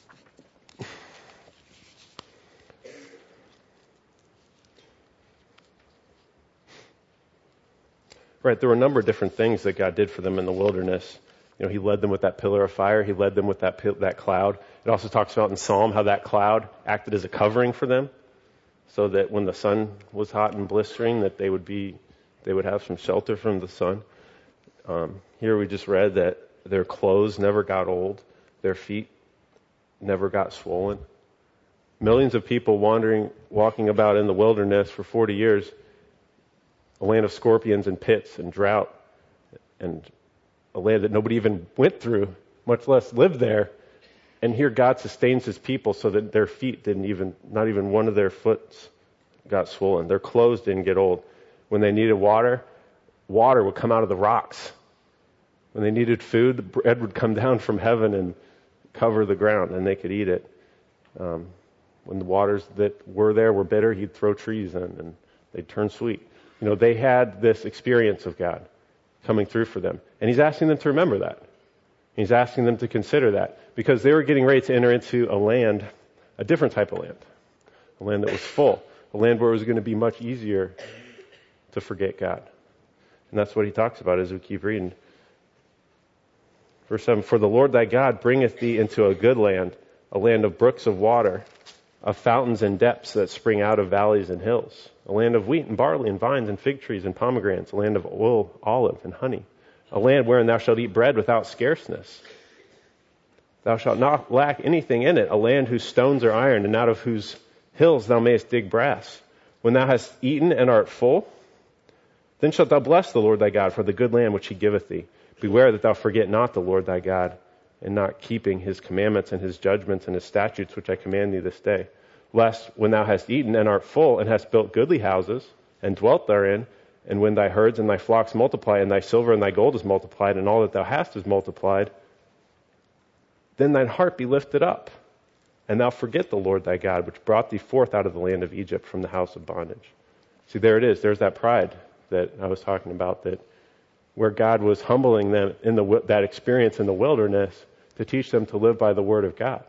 Right, there were a number of different things that God did for them in the wilderness. You know, he led them with that pillar of fire. He led them with that that cloud. It also talks about in Psalm how that cloud acted as a covering for them, so that when the sun was hot and blistering, that they would be, they would have some shelter from the sun. Um, here we just read that their clothes never got old, their feet never got swollen. Millions of people wandering, walking about in the wilderness for forty years, a land of scorpions and pits and drought, and a land that nobody even went through, much less lived there. And here God sustains his people so that their feet didn't even, not even one of their foots got swollen. Their clothes didn't get old. When they needed water, water would come out of the rocks. When they needed food, the bread would come down from heaven and cover the ground, and they could eat it. Um, when the waters that were there were bitter, he'd throw trees in, and they'd turn sweet. You know, they had this experience of God coming through for them. And he's asking them to remember that. He's asking them to consider that, because they were getting ready to enter into a land, a different type of land, a land that was full, a land where it was going to be much easier to forget God. And that's what he talks about as we keep reading. Verse seven, for the Lord thy God bringeth thee into a good land, a land of brooks of water, of fountains and depths that spring out of valleys and hills, a land of wheat and barley and vines and fig trees and pomegranates, a land of oil, olive, and honey, a land wherein thou shalt eat bread without scarceness. Thou shalt not lack anything in it, a land whose stones are iron, and out of whose hills thou mayest dig brass. When thou hast eaten and art full, then shalt thou bless the Lord thy God for the good land which he giveth thee. Beware that thou forget not the Lord thy God, and not keeping his commandments and his judgments and his statutes which I command thee this day. Lest when thou hast eaten and art full, and hast built goodly houses, and dwelt therein, and when thy herds and thy flocks multiply, and thy silver and thy gold is multiplied, and all that thou hast is multiplied, then thine heart be lifted up, and thou forget the Lord thy God, which brought thee forth out of the land of Egypt from the house of bondage. See, there it is. There's that pride that I was talking about, that where God was humbling them in the, that experience in the wilderness to teach them to live by the word of God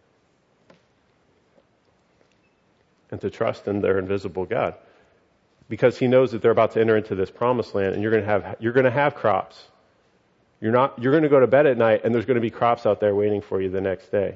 and to trust in their invisible God, because he knows that they're about to enter into this promised land, and you're going to have you're going to have crops. You're not you're going to go to bed at night, and there's going to be crops out there waiting for you the next day.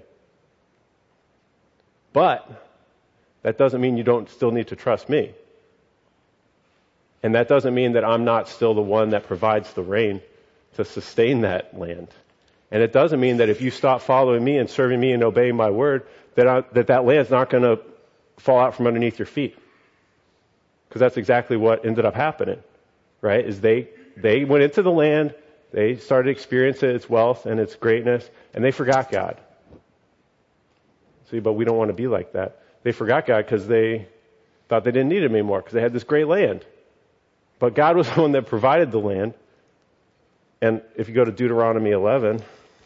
But that doesn't mean you don't still need to trust me. And that doesn't mean that I'm not still the one that provides the rain to sustain that land. And it doesn't mean that if you stop following me and serving me and obeying my word, that I, that, that land's not going to fall out from underneath your feet. Because that's exactly what ended up happening, right? Is they they went into the land, they started experiencing its wealth and its greatness, and they forgot God. See, but we don't want to be like that. They forgot God because they thought they didn't need him anymore, because they had this great land. But God was the one that provided the land. And if you go to Deuteronomy eleven,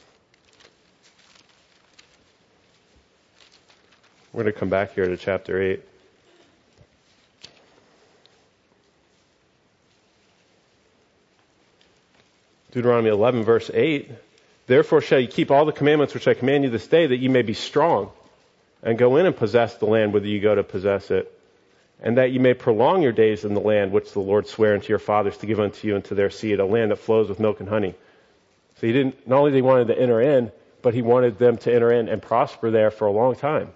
we're going to come back here to chapter eight. Deuteronomy eleven, verse eight, therefore shall you keep all the commandments which I command you this day, that you may be strong, and go in and possess the land whither you go to possess it, and that you may prolong your days in the land which the Lord sware unto your fathers to give unto you and to their seed, a land that flows with milk and honey. So he didn't, not only did he wanted to enter in, but he wanted them to enter in and prosper there for a long time.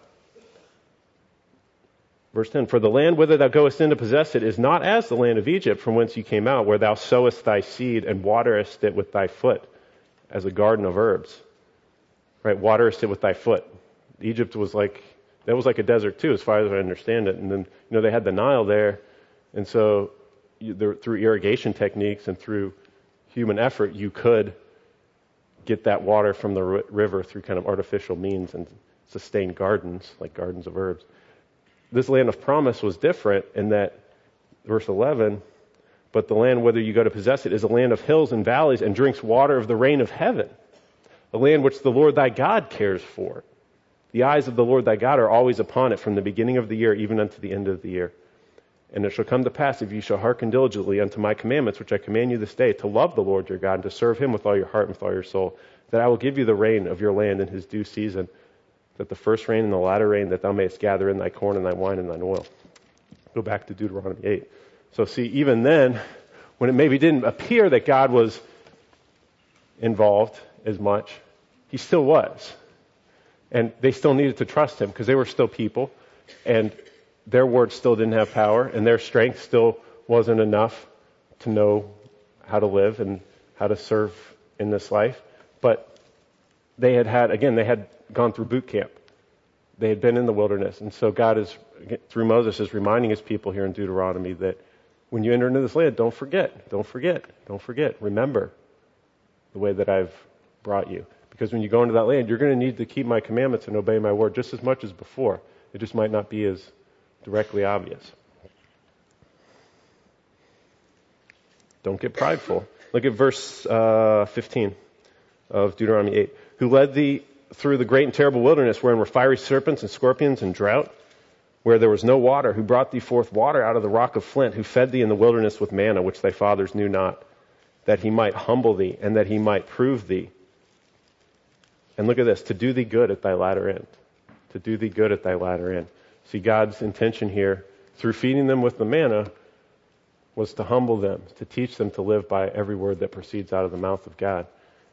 Verse ten, for the land whither thou goest in to possess it is not as the land of Egypt from whence you came out, where thou sowest thy seed and waterest it with thy foot, as a garden of herbs. Right, waterest it with thy foot. Egypt was like That was like a desert too, as far as I understand it. And then, you know, they had the Nile there. And so you, there, through irrigation techniques and through human effort, you could get that water from the r- river through kind of artificial means and sustain gardens, like gardens of herbs. This land of promise was different in that, verse eleven, but the land, whether you go to possess it, is a land of hills and valleys and drinks water of the rain of heaven, a land which the Lord thy God cares for. The eyes of the Lord thy God are always upon it from the beginning of the year even unto the end of the year. And it shall come to pass, if ye shall hearken diligently unto my commandments, which I command you this day, to love the Lord your God, and to serve him with all your heart and with all your soul, that I will give you the rain of your land in his due season, that the first rain and the latter rain, that thou mayest gather in thy corn and thy wine and thine oil. Go back to Deuteronomy eight. So see, even then, when it maybe didn't appear that God was involved as much, he still was. And they still needed to trust him because they were still people, and their word still didn't have power, and their strength still wasn't enough to know how to live and how to serve in this life. But they had had, again, they had gone through boot camp. They had been in the wilderness. And so God is, through Moses, is reminding his people here in Deuteronomy that when you enter into this land, don't forget, don't forget, don't forget. Remember the way that I've brought you. Because when you go into that land, you're going to need to keep my commandments and obey my word just as much as before. It just might not be as directly obvious. Don't get prideful. Look at verse uh, fifteen of Deuteronomy eight. Who led thee through the great and terrible wilderness, wherein were fiery serpents and scorpions and drought, where there was no water, who brought thee forth water out of the rock of flint, who fed thee in the wilderness with manna, which thy fathers knew not, that he might humble thee, and that he might prove thee. And look at this, to do thee good at thy latter end. To do thee good at thy latter end. See, God's intention here, through feeding them with the manna, was to humble them, to teach them to live by every word that proceeds out of the mouth of God,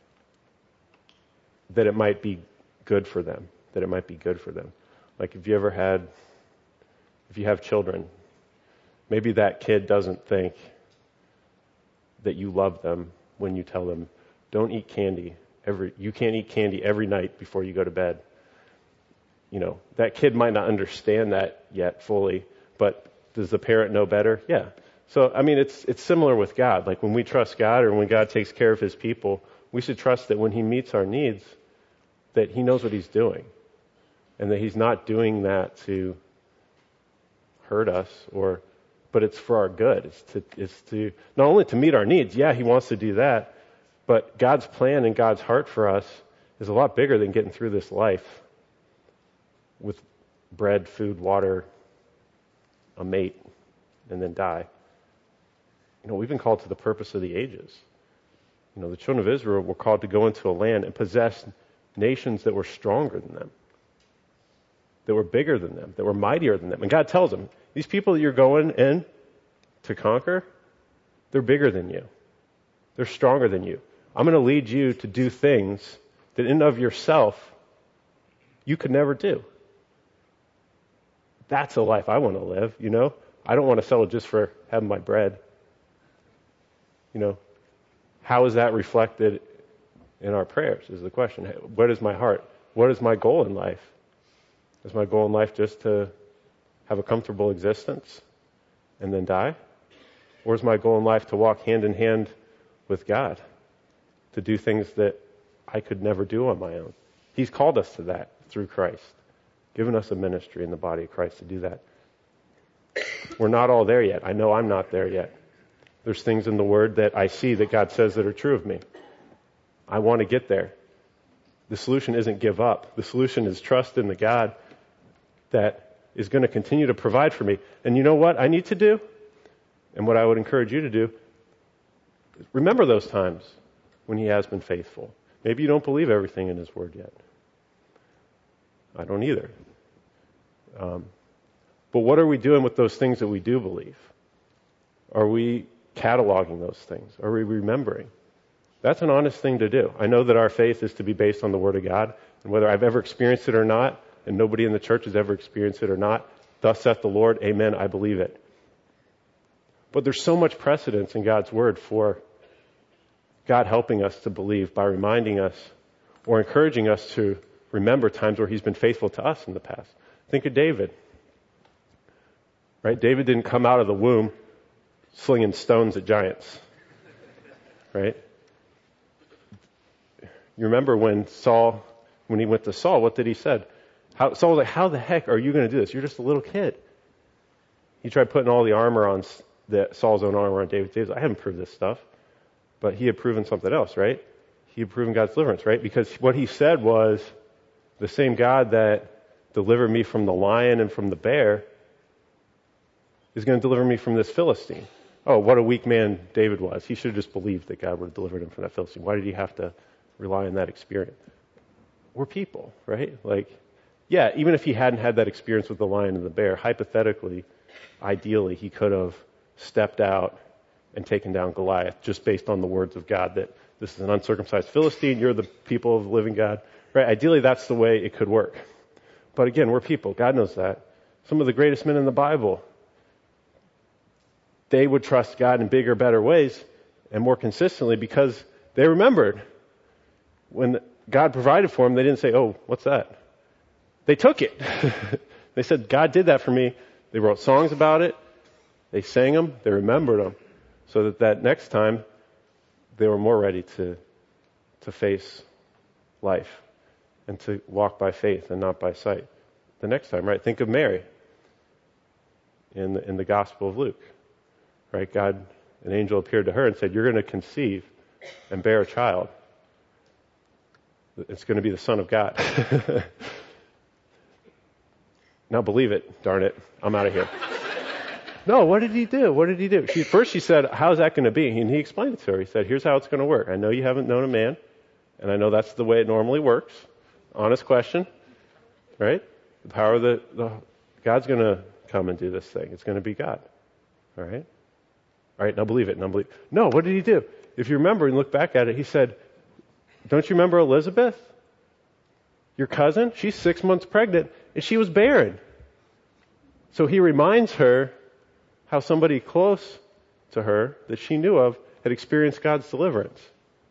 that it might be good for them, that it might be good for them. Like if you ever had, if you have children, maybe that kid doesn't think that you love them when you tell them, don't eat candy every, you can't eat candy every night before you go to bed. You know, that kid might not understand that yet fully, but does the parent know better? Yeah. So, I mean, it's it's similar with God. Like when we trust God or when God takes care of his people, we should trust that when he meets our needs, that he knows what he's doing. And that he's not doing that to hurt us, or, but it's for our good. It's to, it's to, not only to meet our needs, yeah, he wants to do that, but God's plan and God's heart for us is a lot bigger than getting through this life with bread, food, water, a mate, and then die. You know, we've been called to the purpose of the ages. You know, the children of Israel were called to go into a land and possess nations that were stronger than them, that were bigger than them, that were mightier than them. And God tells them, these people that you're going in to conquer, they're bigger than you. They're stronger than you. I'm going to lead you to do things that in and of yourself you could never do. That's a life I want to live, you know. I don't want to settle just for having my bread. You know, how is that reflected in our prayers is the question. What is my heart? What is my goal in life? Is my goal in life just to have a comfortable existence and then die? Or is my goal in life to walk hand in hand with God, to do things that I could never do on my own? He's called us to that through Christ, given us a ministry in the body of Christ to do that. We're not all there yet. I know I'm not there yet. There's things in the Word that I see that God says that are true of me. I want to get there. The solution isn't give up. The solution is trust in the God that is going to continue to provide for me. And you know what I need to do? And what I would encourage you to do, remember those times when he has been faithful. Maybe you don't believe everything in his Word yet. I don't either. Um, but what are we doing with those things that we do believe? Are we cataloging those things? Are we remembering? That's an honest thing to do. I know that our faith is to be based on the Word of God, and whether I've ever experienced it or not, and nobody in the church has ever experienced it or not, thus saith the Lord, amen, I believe it. But there's so much precedence in God's Word for God helping us to believe by reminding us or encouraging us to remember times where he's been faithful to us in the past. Think of David. Right? David didn't come out of the womb slinging stones at giants. Right? You remember when Saul, when he went to Saul, what did he said? How, Saul was like, how the heck are you going to do this? You're just a little kid. He tried putting all the armor on, the, Saul's own armor on David. David, I haven't proved this stuff. But he had proven something else, right? He had proven God's deliverance, right? Because what he said was, the same God that delivered me from the lion and from the bear is going to deliver me from this Philistine. Oh, what a weak man David was. He should have just believed that God would have delivered him from that Philistine. Why did he have to rely on that experience? We're people, right? Like, yeah, even if he hadn't had that experience with the lion and the bear, hypothetically, ideally, he could have stepped out and taken down Goliath just based on the words of God that this is an uncircumcised Philistine, you're the people of the living God. Right? Ideally, that's the way it could work. But again, we're people. God knows that. Some of the greatest men in the Bible, they would trust God in bigger, better ways and more consistently because they remembered when God provided for them, they didn't say, oh, what's that? They took it. They said, God did that for me. They wrote songs about it. They sang them. They remembered them so that that next time they were more ready to, to face life and to walk by faith and not by sight. The next time, right? Think of Mary in the, in the Gospel of Luke, right? God, an angel appeared to her and said, you're going to conceive and bear a child. It's going to be the Son of God. Now believe it, darn it. I'm out of here. No, what did he do? What did he do? She, first she said, how's that going to be? And he explained it to her. He said, here's how it's going to work. I know you haven't known a man, and I know that's the way it normally works. Honest question, right? The power of the, the God's going to come and do this thing. It's going to be God. All right? All right, now believe it. Now believe. No, what did he do? If you remember and look back at it, he said, don't you remember Elizabeth? Your cousin? She's six months pregnant, and she was barren. So he reminds her how somebody close to her that she knew of had experienced God's deliverance.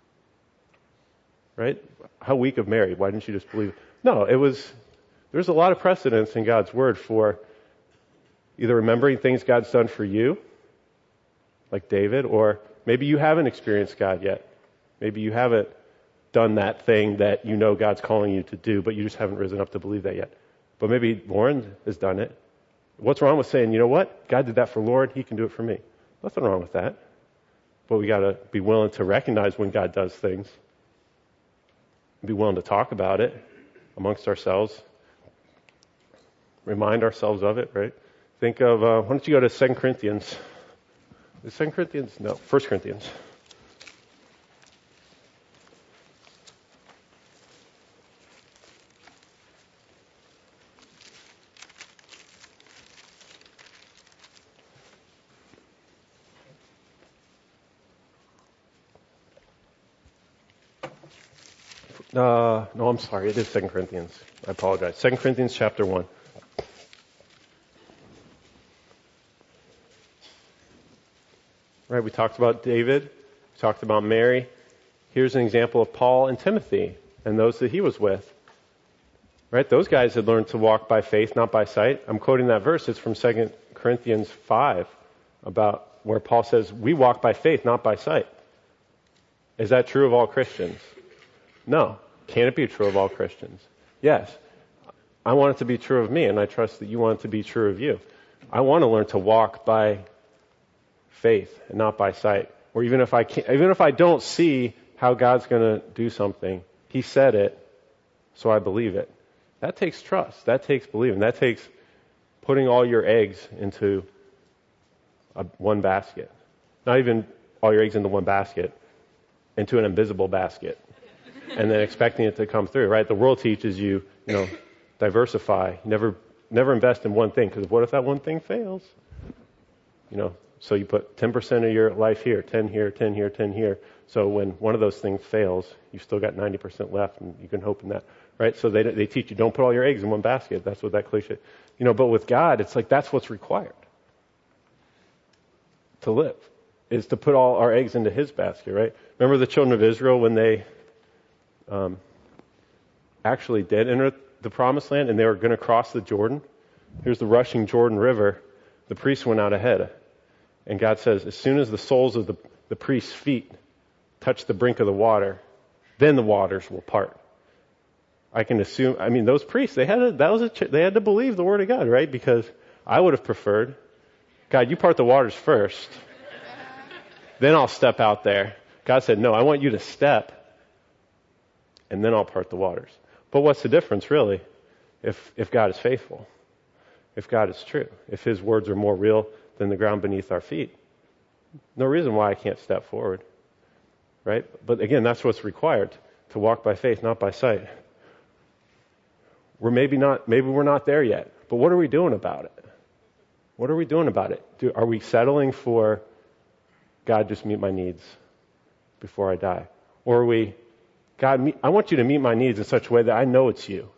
Right? How weak of Mary. Why didn't she just believe? No, it was, there's a lot of precedence in God's word for either remembering things God's done for you, like David, or maybe you haven't experienced God yet. Maybe you haven't done that thing that you know God's calling you to do, but you just haven't risen up to believe that yet. But maybe Lauren has done it. What's wrong with saying, you know what? God did that for Lauren. He can do it for me. Nothing wrong with that. But we got to be willing to recognize when God does things. Be willing to talk about it amongst ourselves. Remind ourselves of it, right? Think of, uh, why don't you go to Second Corinthians? Is Second Corinthians? No, First Corinthians. Uh, no, I'm sorry. It is Second Corinthians. I apologize. Second Corinthians chapter one. Right, we talked about David. We talked about Mary. Here's an example of Paul and Timothy and those that he was with. Right, those guys had learned to walk by faith, not by sight. I'm quoting that verse. It's from Second Corinthians five about where Paul says, we walk by faith, not by sight. Is that true of all Christians? No. Can it be true of all Christians? Yes. I want it to be true of me, and I trust that you want it to be true of you. I want to learn to walk by faith and not by sight. Or even if I can't, even if I don't see how God's going to do something, He said it, so I believe it. That takes trust. That takes believing. That takes putting all your eggs into a, one basket. Not even all your eggs into one basket, into an invisible basket. And then expecting it to come through, right? The world teaches you, you know, diversify. Never, never invest in one thing, because what if that one thing fails? You know, so you put ten percent of your life here, ten here, ten here, ten here. So when one of those things fails, you've still got ninety percent left, and you can hope in that, right? So they they teach you, don't put all your eggs in one basket. That's what that cliche, you know. But with God, it's like that's what's required to live, is to put all our eggs into His basket, right? Remember the children of Israel when they Um, actually did enter the promised land and they were going to cross the Jordan, here's the rushing Jordan River, the priests went out ahead. And God says, as soon as the soles of the, the priest's feet touch the brink of the water, then the waters will part. I can assume, I mean, those priests, they had to, that was a, they had to believe the word of God, right? Because I would have preferred, God, you part the waters first, then I'll step out there. God said, no, I want you to step, and then I'll part the waters. But what's the difference, really, if if God is faithful, if God is true, if His words are more real than the ground beneath our feet? No reason why I can't step forward, right? But again, that's what's required, to walk by faith, not by sight. We're maybe not, maybe we're not there yet, but what are we doing about it? What are we doing about it? Do, are we settling for, God, just meet my needs before I die? Or are we, God, meet, I want you to meet my needs in such a way that I know it's you,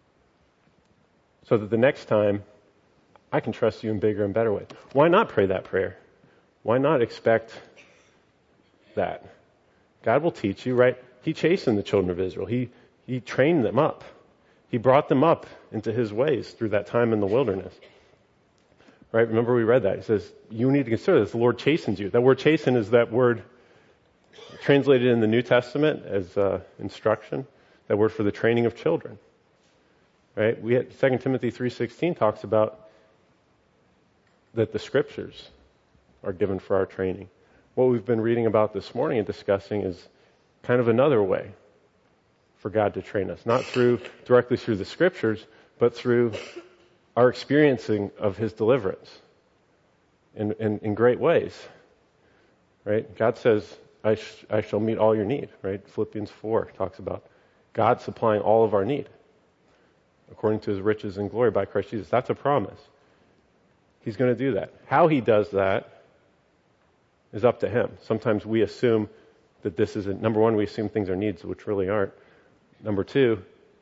so that the next time I can trust you in bigger and better ways. Why not pray that prayer? Why not expect that? God will teach you, right? He chastened the children of Israel. He, he trained them up. He brought them up into His ways through that time in the wilderness. Right? Remember we read that. He says, you need to consider this. The Lord chastens you. That word chasten is that word translated in the New Testament as uh, instruction. That word for the training of children. Right? We had, Second Timothy three sixteen talks about that the Scriptures are given for our training. What we've been reading about this morning and discussing is kind of another way for God to train us. Not through directly through the Scriptures, but through our experiencing of His deliverance in, in, in great ways. Right? God says, I, sh- I shall meet all your need. Right? Philippians four talks about God supplying all of our need according to His riches and glory by Christ Jesus. That's a promise. He's going to do that. How He does that is up to Him. Sometimes we assume that this isn't, number one, we assume things are needs, which really aren't. Number two,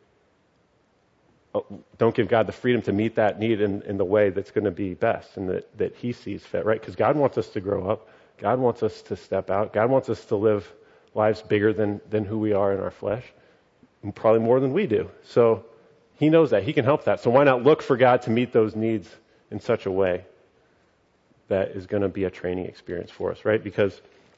don't give God the freedom to meet that need in, in the way that's going to be best and that, that He sees fit, right? Because God wants us to grow up. God wants us to step out. God wants us to live lives bigger than, than who we are in our flesh, and probably more than we do. So He knows that. He can help that. So why not look for God to meet those needs in such a way that is going to be a training experience for us, right? Because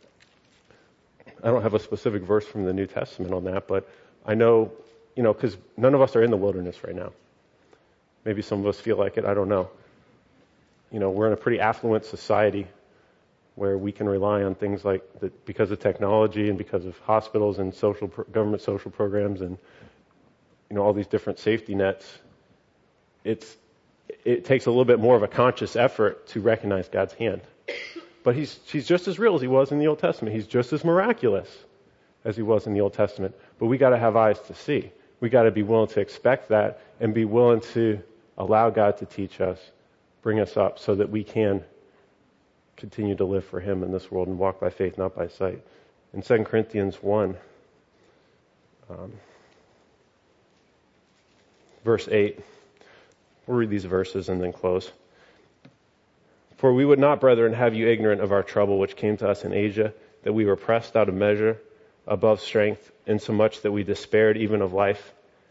I don't have a specific verse from the New Testament on that, but I know, you know, because none of us are in the wilderness right now. Maybe some of us feel like it. I don't know. You know, we're in a pretty affluent society where we can rely on things like that because of technology and because of hospitals and social pro- government social programs and, you know, all these different safety nets. It's it takes a little bit more of a conscious effort to recognize God's hand. But he's he's just as real as He was in the Old Testament. He's just as miraculous as He was in the Old Testament. But we got to have eyes to see. We got to be willing to expect that and be willing to allow God to teach us, bring us up so that we can continue to live for Him in this world and walk by faith, not by sight. In Second Corinthians one, um, verse eight, we'll read these verses and then close. For we would not, brethren, have you ignorant of our trouble which came to us in Asia, that we were pressed out of measure, above strength, insomuch that we despaired even of life.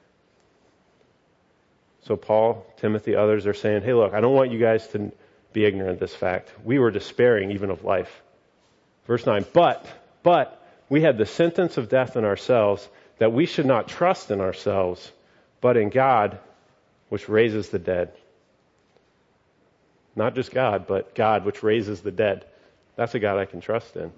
So Paul, Timothy, others are saying, hey, look, I don't want you guys to be ignorant of this fact. We were despairing even of life. Verse nine, but, but, we had the sentence of death in ourselves, that we should not trust in ourselves, but in God, which raises the dead. Not just God, but God, which raises the dead. That's a God I can trust in.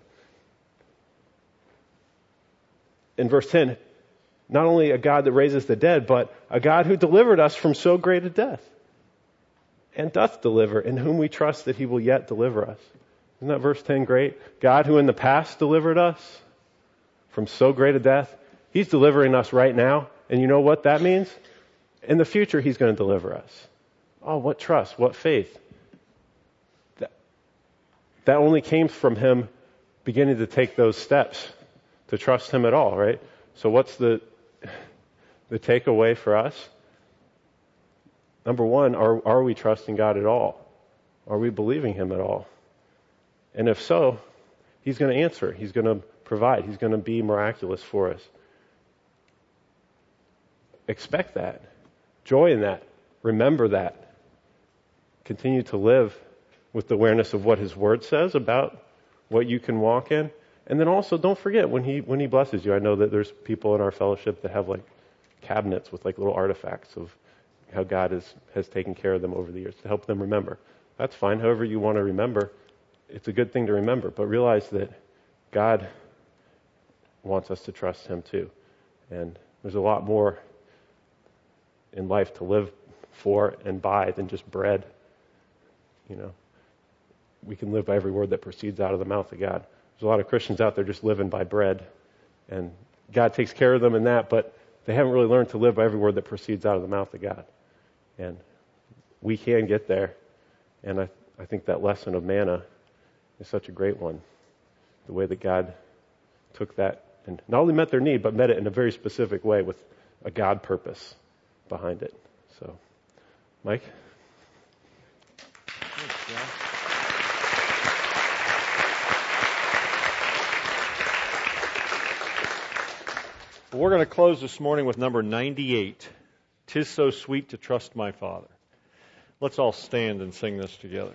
In verse ten, not only a God that raises the dead, but a God who delivered us from so great a death, and doth deliver, in whom we trust that He will yet deliver us. Isn't that verse ten great? God who in the past delivered us from so great a death, He's delivering us right now. And you know what that means? In the future, He's going to deliver us. Oh, what trust, what faith. That, that only came from Him beginning to take those steps to trust Him at all, right? So what's the the takeaway for us? Number one, are are we trusting God at all? Are we believing Him at all? And if so, He's going to answer. He's going to provide. He's going to be miraculous for us. expect that. Joy in that. Remember that. Continue to live with the awareness of what His Word says about what you can walk in. And then also, don't forget, when He when He blesses you, I know that there's people in our fellowship that have like cabinets with like little artifacts of how God has, has taken care of them over the years to help them remember. That's fine. However you want to remember, it's a good thing to remember. But realize that God wants us to trust Him too. And there's a lot more in life to live for and by than just bread. You know, we can live by every word that proceeds out of the mouth of God. There's a lot of Christians out there just living by bread, and God takes care of them in that, but they haven't really learned to live by every word that proceeds out of the mouth of God. And we can get there, and I, I think that lesson of manna is such a great one. The way that God took that and not only met their need, but met it in a very specific way with a God purpose behind it. So, Mike? Thanks, John. Well, we're going to close this morning with number ninety-eight. 'Tis so sweet to trust my Father. Let's all stand and sing this together.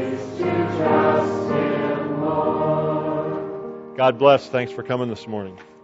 God bless. Thanks for coming this morning.